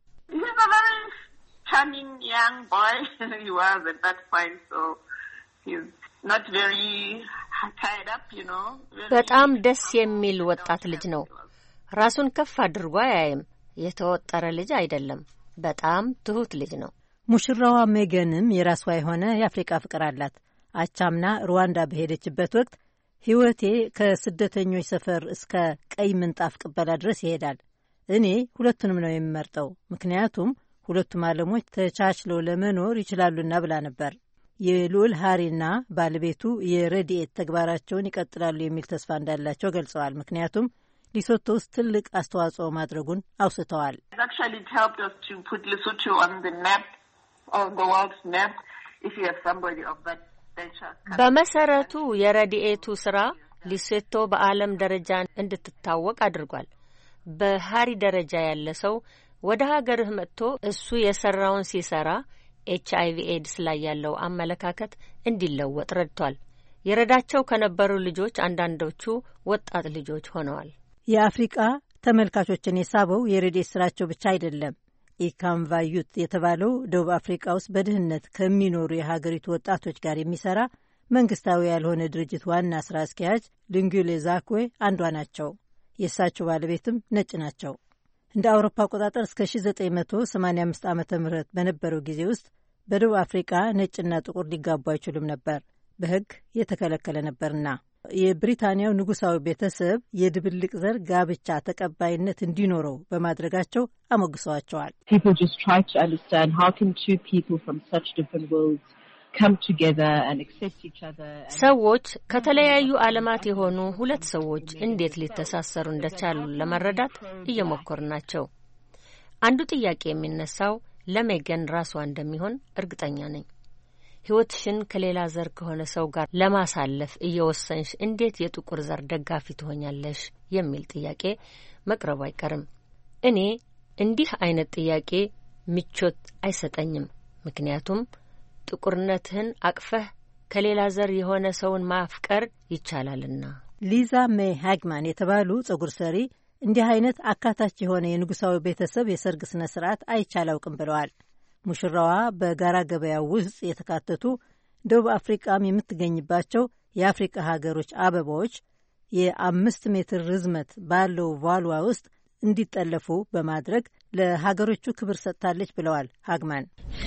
በጣም ደስ የሚል ወጣት ልጅ ነው። ራሱን ከፍ አድርጎ አያይም። የተወጠረ ልጅ አይደለም። በጣም ትሁት ልጅ ነው። ሙሽራዋ ሜገንም የራሷ የሆነ የአፍሪቃ ፍቅር አላት። አቻምና ሩዋንዳ በሄደችበት ወቅት ሕይወቴ ከስደተኞች ሰፈር እስከ ቀይ ምንጣፍ ቅበላ ድረስ ይሄዳል። እኔ ሁለቱንም ነው የሚመርጠው፣ ምክንያቱም ሁለቱም ዓለሞች ተቻችለው ለመኖር ይችላሉና ብላ ነበር። የልዑል ሃሪና ባለቤቱ የረድኤት ተግባራቸውን ይቀጥላሉ የሚል ተስፋ እንዳላቸው ገልጸዋል። ምክንያቱም ሊሶቶ ውስጥ ትልቅ አስተዋጽኦ ማድረጉን አውስተዋል። በመሰረቱ የረድኤቱ ስራ ሊሶቶ በዓለም ደረጃ እንድትታወቅ አድርጓል። በሃሪ ደረጃ ያለ ሰው ወደ ሀገርህ መጥቶ እሱ የሰራውን ሲሰራ ኤችአይቪ ኤድስ ላይ ያለው አመለካከት እንዲለወጥ ረድቷል። የረዳቸው ከነበሩ ልጆች አንዳንዶቹ ወጣት ልጆች ሆነዋል። የአፍሪቃ ተመልካቾችን የሳበው የረድኤት ስራቸው ብቻ አይደለም። ኢካምቫዩት የተባለው ደቡብ አፍሪቃ ውስጥ በድህነት ከሚኖሩ የሀገሪቱ ወጣቶች ጋር የሚሰራ መንግስታዊ ያልሆነ ድርጅት ዋና ስራ አስኪያጅ ልንጉሌ ዛክዌ አንዷ ናቸው። የእሳቸው ባለቤትም ነጭ ናቸው። እንደ አውሮፓ አቆጣጠር እስከ 1985 ዓ ም በነበረው ጊዜ ውስጥ በደቡብ አፍሪቃ ነጭና ጥቁር ሊጋቡ አይችሉም ነበር፣ በሕግ የተከለከለ ነበርና። የብሪታንያው ንጉሳዊ ቤተሰብ የድብልቅ ዘር ጋብቻ ተቀባይነት እንዲኖረው በማድረጋቸው አሞግሰዋቸዋል። ሰዎች ከተለያዩ ዓለማት የሆኑ ሁለት ሰዎች እንዴት ሊተሳሰሩ እንደቻሉ ለመረዳት እየሞከሩ ናቸው። አንዱ ጥያቄ የሚነሳው ለሜገን ራሷ እንደሚሆን እርግጠኛ ነኝ። ሕይወትሽን ከሌላ ዘር ከሆነ ሰው ጋር ለማሳለፍ እየወሰንሽ እንዴት የጥቁር ዘር ደጋፊ ትሆኛለሽ የሚል ጥያቄ መቅረቡ አይቀርም። እኔ እንዲህ አይነት ጥያቄ ምቾት አይሰጠኝም፣ ምክንያቱም ጥቁርነትህን አቅፈህ ከሌላ ዘር የሆነ ሰውን ማፍቀር ይቻላልና። ሊዛ ሜይ ሃግማን የተባሉ ጸጉር ሰሪ እንዲህ አይነት አካታች የሆነ የንጉሳዊ ቤተሰብ የሰርግ ስነ ስርዓት አይቻላውቅም ብለዋል። ሙሽራዋ በጋራ ገበያው ውስጥ የተካተቱ ደቡብ አፍሪቃም የምትገኝባቸው የአፍሪቃ ሀገሮች አበባዎች የ5 ሜትር ርዝመት ባለው ቫልዋ ውስጥ እንዲጠለፉ በማድረግ ለሀገሮቹ ክብር ሰጥታለች ብለዋል ሃግማን።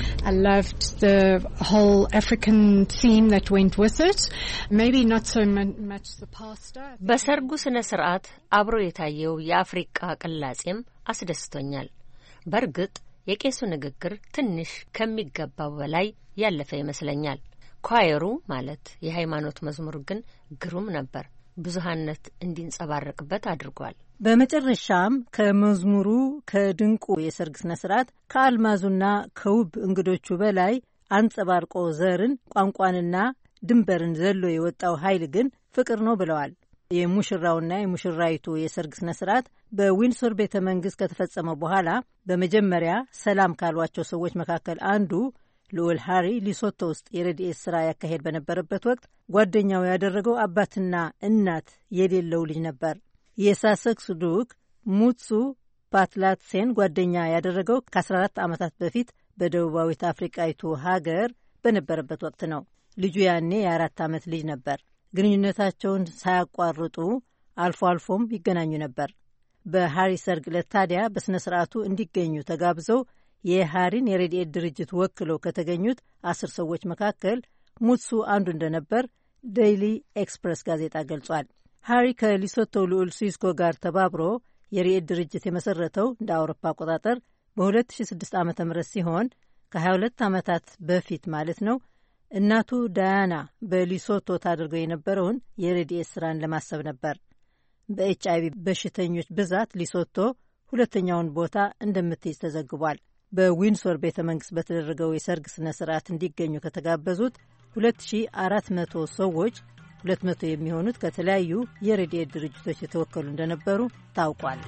በሰርጉ ስነ ስርዓት አብሮ የታየው የአፍሪቃ ቅላጼም አስደስቶኛል። በእርግጥ የቄሱ ንግግር ትንሽ ከሚገባው በላይ ያለፈ ይመስለኛል። ኳየሩ ማለት የሃይማኖት መዝሙር ግን ግሩም ነበር። ብዙሃነት እንዲንጸባረቅበት አድርጓል። በመጨረሻም ከመዝሙሩ ከድንቁ የሰርግ ስነ ስርዓት ከአልማዙና ከውብ እንግዶቹ በላይ አንጸባርቆ ዘርን፣ ቋንቋንና ድንበርን ዘሎ የወጣው ኃይል ግን ፍቅር ነው ብለዋል። የሙሽራውና የሙሽራይቱ የሰርግ ስነ ስርዓት በዊንሶር ቤተ መንግስት ከተፈጸመ በኋላ በመጀመሪያ ሰላም ካሏቸው ሰዎች መካከል አንዱ ልዑል ሃሪ ሊሶቶ ውስጥ የረድኤት ስራ ያካሄድ በነበረበት ወቅት ጓደኛው ያደረገው አባትና እናት የሌለው ልጅ ነበር። የሳሰክስ ዱክ ሙትሱ ፓትላትሴን ጓደኛ ያደረገው ከ14 ዓመታት በፊት በደቡባዊት አፍሪቃዊቱ ሀገር በነበረበት ወቅት ነው። ልጁ ያኔ የ4 ዓመት ልጅ ነበር። ግንኙነታቸውን ሳያቋርጡ አልፎ አልፎም ይገናኙ ነበር። በሃሪ ሰርግ ዕለት ታዲያ በሥነ ሥርዓቱ እንዲገኙ ተጋብዘው የሃሪን የረድኤት ድርጅት ወክለው ከተገኙት 10 ሰዎች መካከል ሙትሱ አንዱ እንደነበር ዴይሊ ኤክስፕረስ ጋዜጣ ገልጿል። ሃሪ ከሊሶቶ ልዑል ሲስኮ ጋር ተባብሮ የረድኤት ድርጅት የመሰረተው እንደ አውሮፓ አቆጣጠር በ2006 ዓ.ም ሲሆን ከ22 ዓመታት በፊት ማለት ነው እናቱ ዳያና በሊሶቶ ታደርገው የነበረውን የረድኤት ስራን ለማሰብ ነበር። በኤችአይቪ በሽተኞች ብዛት ሊሶቶ ሁለተኛውን ቦታ እንደምትይዝ ተዘግቧል። በዊንሶር ቤተ መንግስት በተደረገው የሰርግ ስነ ስርዓት እንዲገኙ ከተጋበዙት 2400 ሰዎች 200 የሚሆኑት ከተለያዩ የረድኤት ድርጅቶች የተወከሉ እንደነበሩ ታውቋል።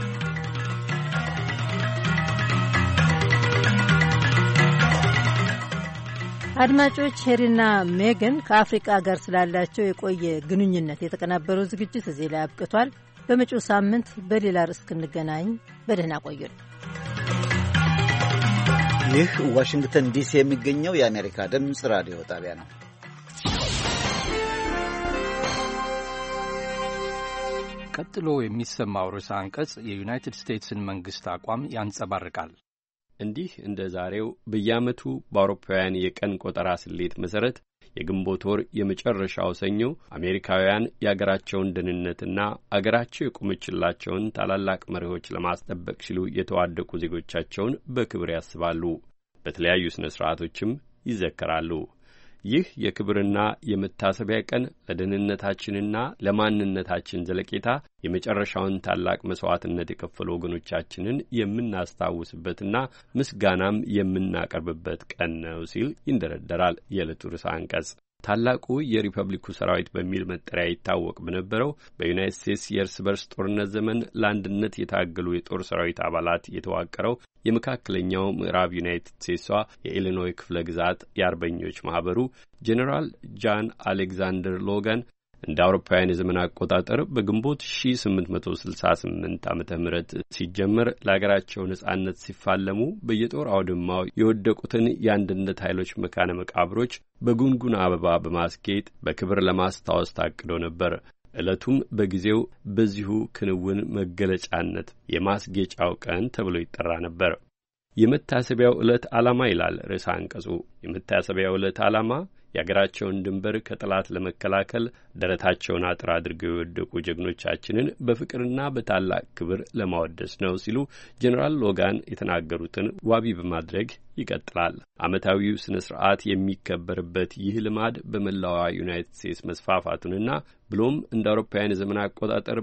አድማጮች፣ ሄሪና ሜገን ከአፍሪቃ ጋር ስላላቸው የቆየ ግንኙነት የተቀናበረው ዝግጅት እዚህ ላይ አብቅቷል። በመጪው ሳምንት በሌላ ርዕስ እስክንገናኝ በደህና ቆዩን። ይህ ዋሽንግተን ዲሲ የሚገኘው የአሜሪካ ድምፅ ራዲዮ ጣቢያ ነው። ቀጥሎ የሚሰማው ርዕሰ አንቀጽ የዩናይትድ ስቴትስን መንግሥት አቋም ያንጸባርቃል። እንዲህ እንደ ዛሬው በየዓመቱ በአውሮፓውያን የቀን ቆጠራ ስሌት መሠረት የግንቦት ወር የመጨረሻው ሰኞ አሜሪካውያን የአገራቸውን ደህንነትና አገራቸው የቆመችላቸውን ታላላቅ መሪዎች ለማስጠበቅ ሲሉ የተዋደቁ ዜጎቻቸውን በክብር ያስባሉ፣ በተለያዩ ሥነ ሥርዓቶችም ይዘከራሉ። ይህ የክብርና የመታሰቢያ ቀን ለደህንነታችንና ለማንነታችን ዘለቄታ የመጨረሻውን ታላቅ መስዋዕትነት የከፈሉ ወገኖቻችንን የምናስታውስበትና ምስጋናም የምናቀርብበት ቀን ነው ሲል ይንደረደራል የዕለቱ ርዕሰ አንቀጽ። ታላቁ የሪፐብሊኩ ሰራዊት በሚል መጠሪያ ይታወቅ በነበረው በዩናይትድ ስቴትስ የእርስ በርስ ጦርነት ዘመን ለአንድነት የታገሉ የጦር ሰራዊት አባላት የተዋቀረው የመካከለኛው ምዕራብ ዩናይትድ ስቴትሷ የኢሊኖይ ክፍለ ግዛት የአርበኞች ማኅበሩ ጄኔራል ጃን አሌክዛንደር ሎጋን እንደ አውሮፓውያን የዘመን አቆጣጠር በግንቦት 1868 ዓመተ ምህረት ሲጀመር ለአገራቸው ነጻነት ሲፋለሙ በየጦር አውድማው የወደቁትን የአንድነት ኃይሎች መካነ መቃብሮች በጉንጉን አበባ በማስጌጥ በክብር ለማስታወስ ታቅዶ ነበር። ዕለቱም በጊዜው በዚሁ ክንውን መገለጫነት የማስጌጫው ቀን ተብሎ ይጠራ ነበር። የመታሰቢያው ዕለት ዓላማ ይላል ርዕሰ አንቀጹ። የመታሰቢያው ዕለት ዓላማ የአገራቸውን ድንበር ከጠላት ለመከላከል ደረታቸውን አጥር አድርገው የወደቁ ጀግኖቻችንን በፍቅርና በታላቅ ክብር ለማወደስ ነው ሲሉ ጄኔራል ሎጋን የተናገሩትን ዋቢ በማድረግ ይቀጥላል። ዓመታዊው ስነ ስርዓት የሚከበርበት ይህ ልማድ በመላዋ ዩናይትድ ስቴትስ መስፋፋቱንና ብሎም እንደ አውሮፓውያን የዘመን አቆጣጠር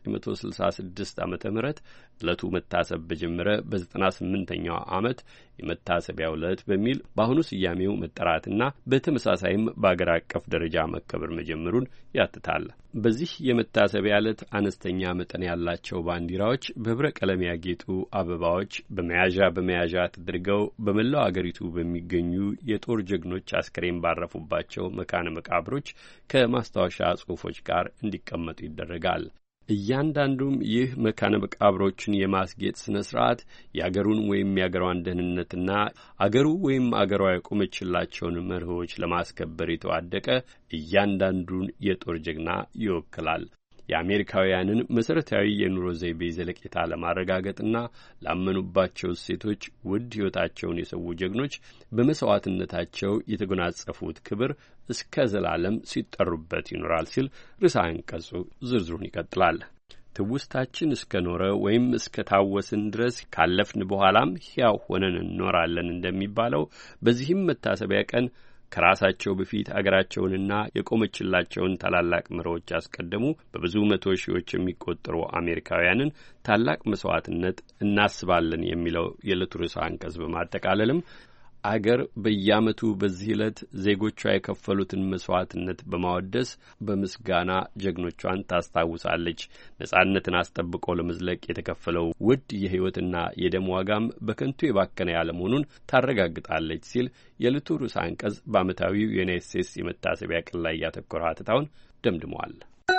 በ1966 ዓመተ ምህረት ዕለቱ መታሰብ በጀመረ በ98ኛው ዓመት የመታሰቢያው ዕለት በሚል በአሁኑ ስያሜው መጠራትና በተመሳሳይም በአገር አቀፍ ደረጃ መከበር መጀመሩን ያትታል። በዚህ የመታሰቢያ ዕለት አነስተኛ መጠን ያላቸው ባንዲራዎች፣ በህብረ ቀለም ያጌጡ አበባዎች በመያዣ ተደርገው በመላው አገሪቱ በሚገኙ የጦር ጀግኖች አስከሬን ባረፉባቸው መካነ መቃብሮች ከማስታወሻ ጽሑፎች ጋር እንዲቀመጡ ይደረጋል። እያንዳንዱም ይህ መካነ መቃብሮችን የማስጌጥ ስነ ስርዓት የአገሩን ወይም የአገሯን ደህንነትና አገሩ ወይም አገሯ የቆመችላቸውን መርሆች ለማስከበር የተዋደቀ እያንዳንዱን የጦር ጀግና ይወክላል። የአሜሪካውያንን መሠረታዊ የኑሮ ዘይቤ ዘለቄታ ለማረጋገጥና ላመኑባቸው እሴቶች ውድ ሕይወታቸውን የሰው ጀግኖች በመሥዋዕትነታቸው የተጎናጸፉት ክብር እስከ ዘላለም ሲጠሩበት ይኖራል ሲል ርዕሰ አንቀጹ ዝርዝሩን ይቀጥላል። ትውስታችን እስከ ኖረ ወይም እስከ ታወስን ድረስ ካለፍን በኋላም ሕያው ሆነን እንኖራለን እንደሚባለው በዚህም መታሰቢያ ቀን ከራሳቸው በፊት አገራቸውንና የቆመችላቸውን ታላላቅ መሪዎች ያስቀደሙ በብዙ መቶ ሺዎች የሚቆጠሩ አሜሪካውያንን ታላቅ መስዋዕትነት እናስባለን የሚለው የዕለቱ ርዕሰ አንቀጽ በማጠቃለልም አገር በየዓመቱ በዚህ ዕለት ዜጎቿ የከፈሉትን መስዋዕትነት በማወደስ በምስጋና ጀግኖቿን ታስታውሳለች። ነጻነትን አስጠብቆ ለመዝለቅ የተከፈለው ውድ የሕይወትና የደም ዋጋም በከንቱ የባከነ ያለመሆኑን ታረጋግጣለች ሲል የዕለቱ ርዕሰ አንቀጽ በዓመታዊው የዩናይትድ ስቴትስ የመታሰቢያ ቀን ላይ ያተኮረ ሀተታውን ደምድመዋል።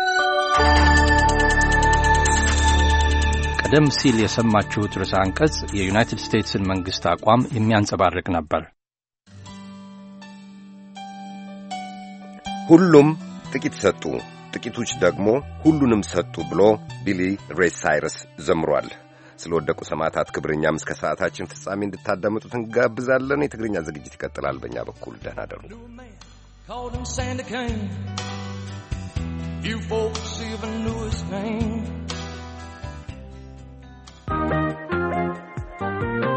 ቀደም ሲል የሰማችሁት ርዕሰ አንቀጽ የዩናይትድ ስቴትስን መንግሥት አቋም የሚያንጸባርቅ ነበር። ሁሉም ጥቂት ሰጡ፣ ጥቂቶች ደግሞ ሁሉንም ሰጡ ብሎ ቢሊ ሬይ ሳይረስ ዘምሯል። ስለወደቁ ሰማዕታት ክብርኛም እስከ ሰዓታችን ፍጻሜ እንድታዳምጡት እንጋብዛለን። የትግርኛ ዝግጅት ይቀጥላል። በእኛ በኩል ደህና ደሩ። You folks even knew his name.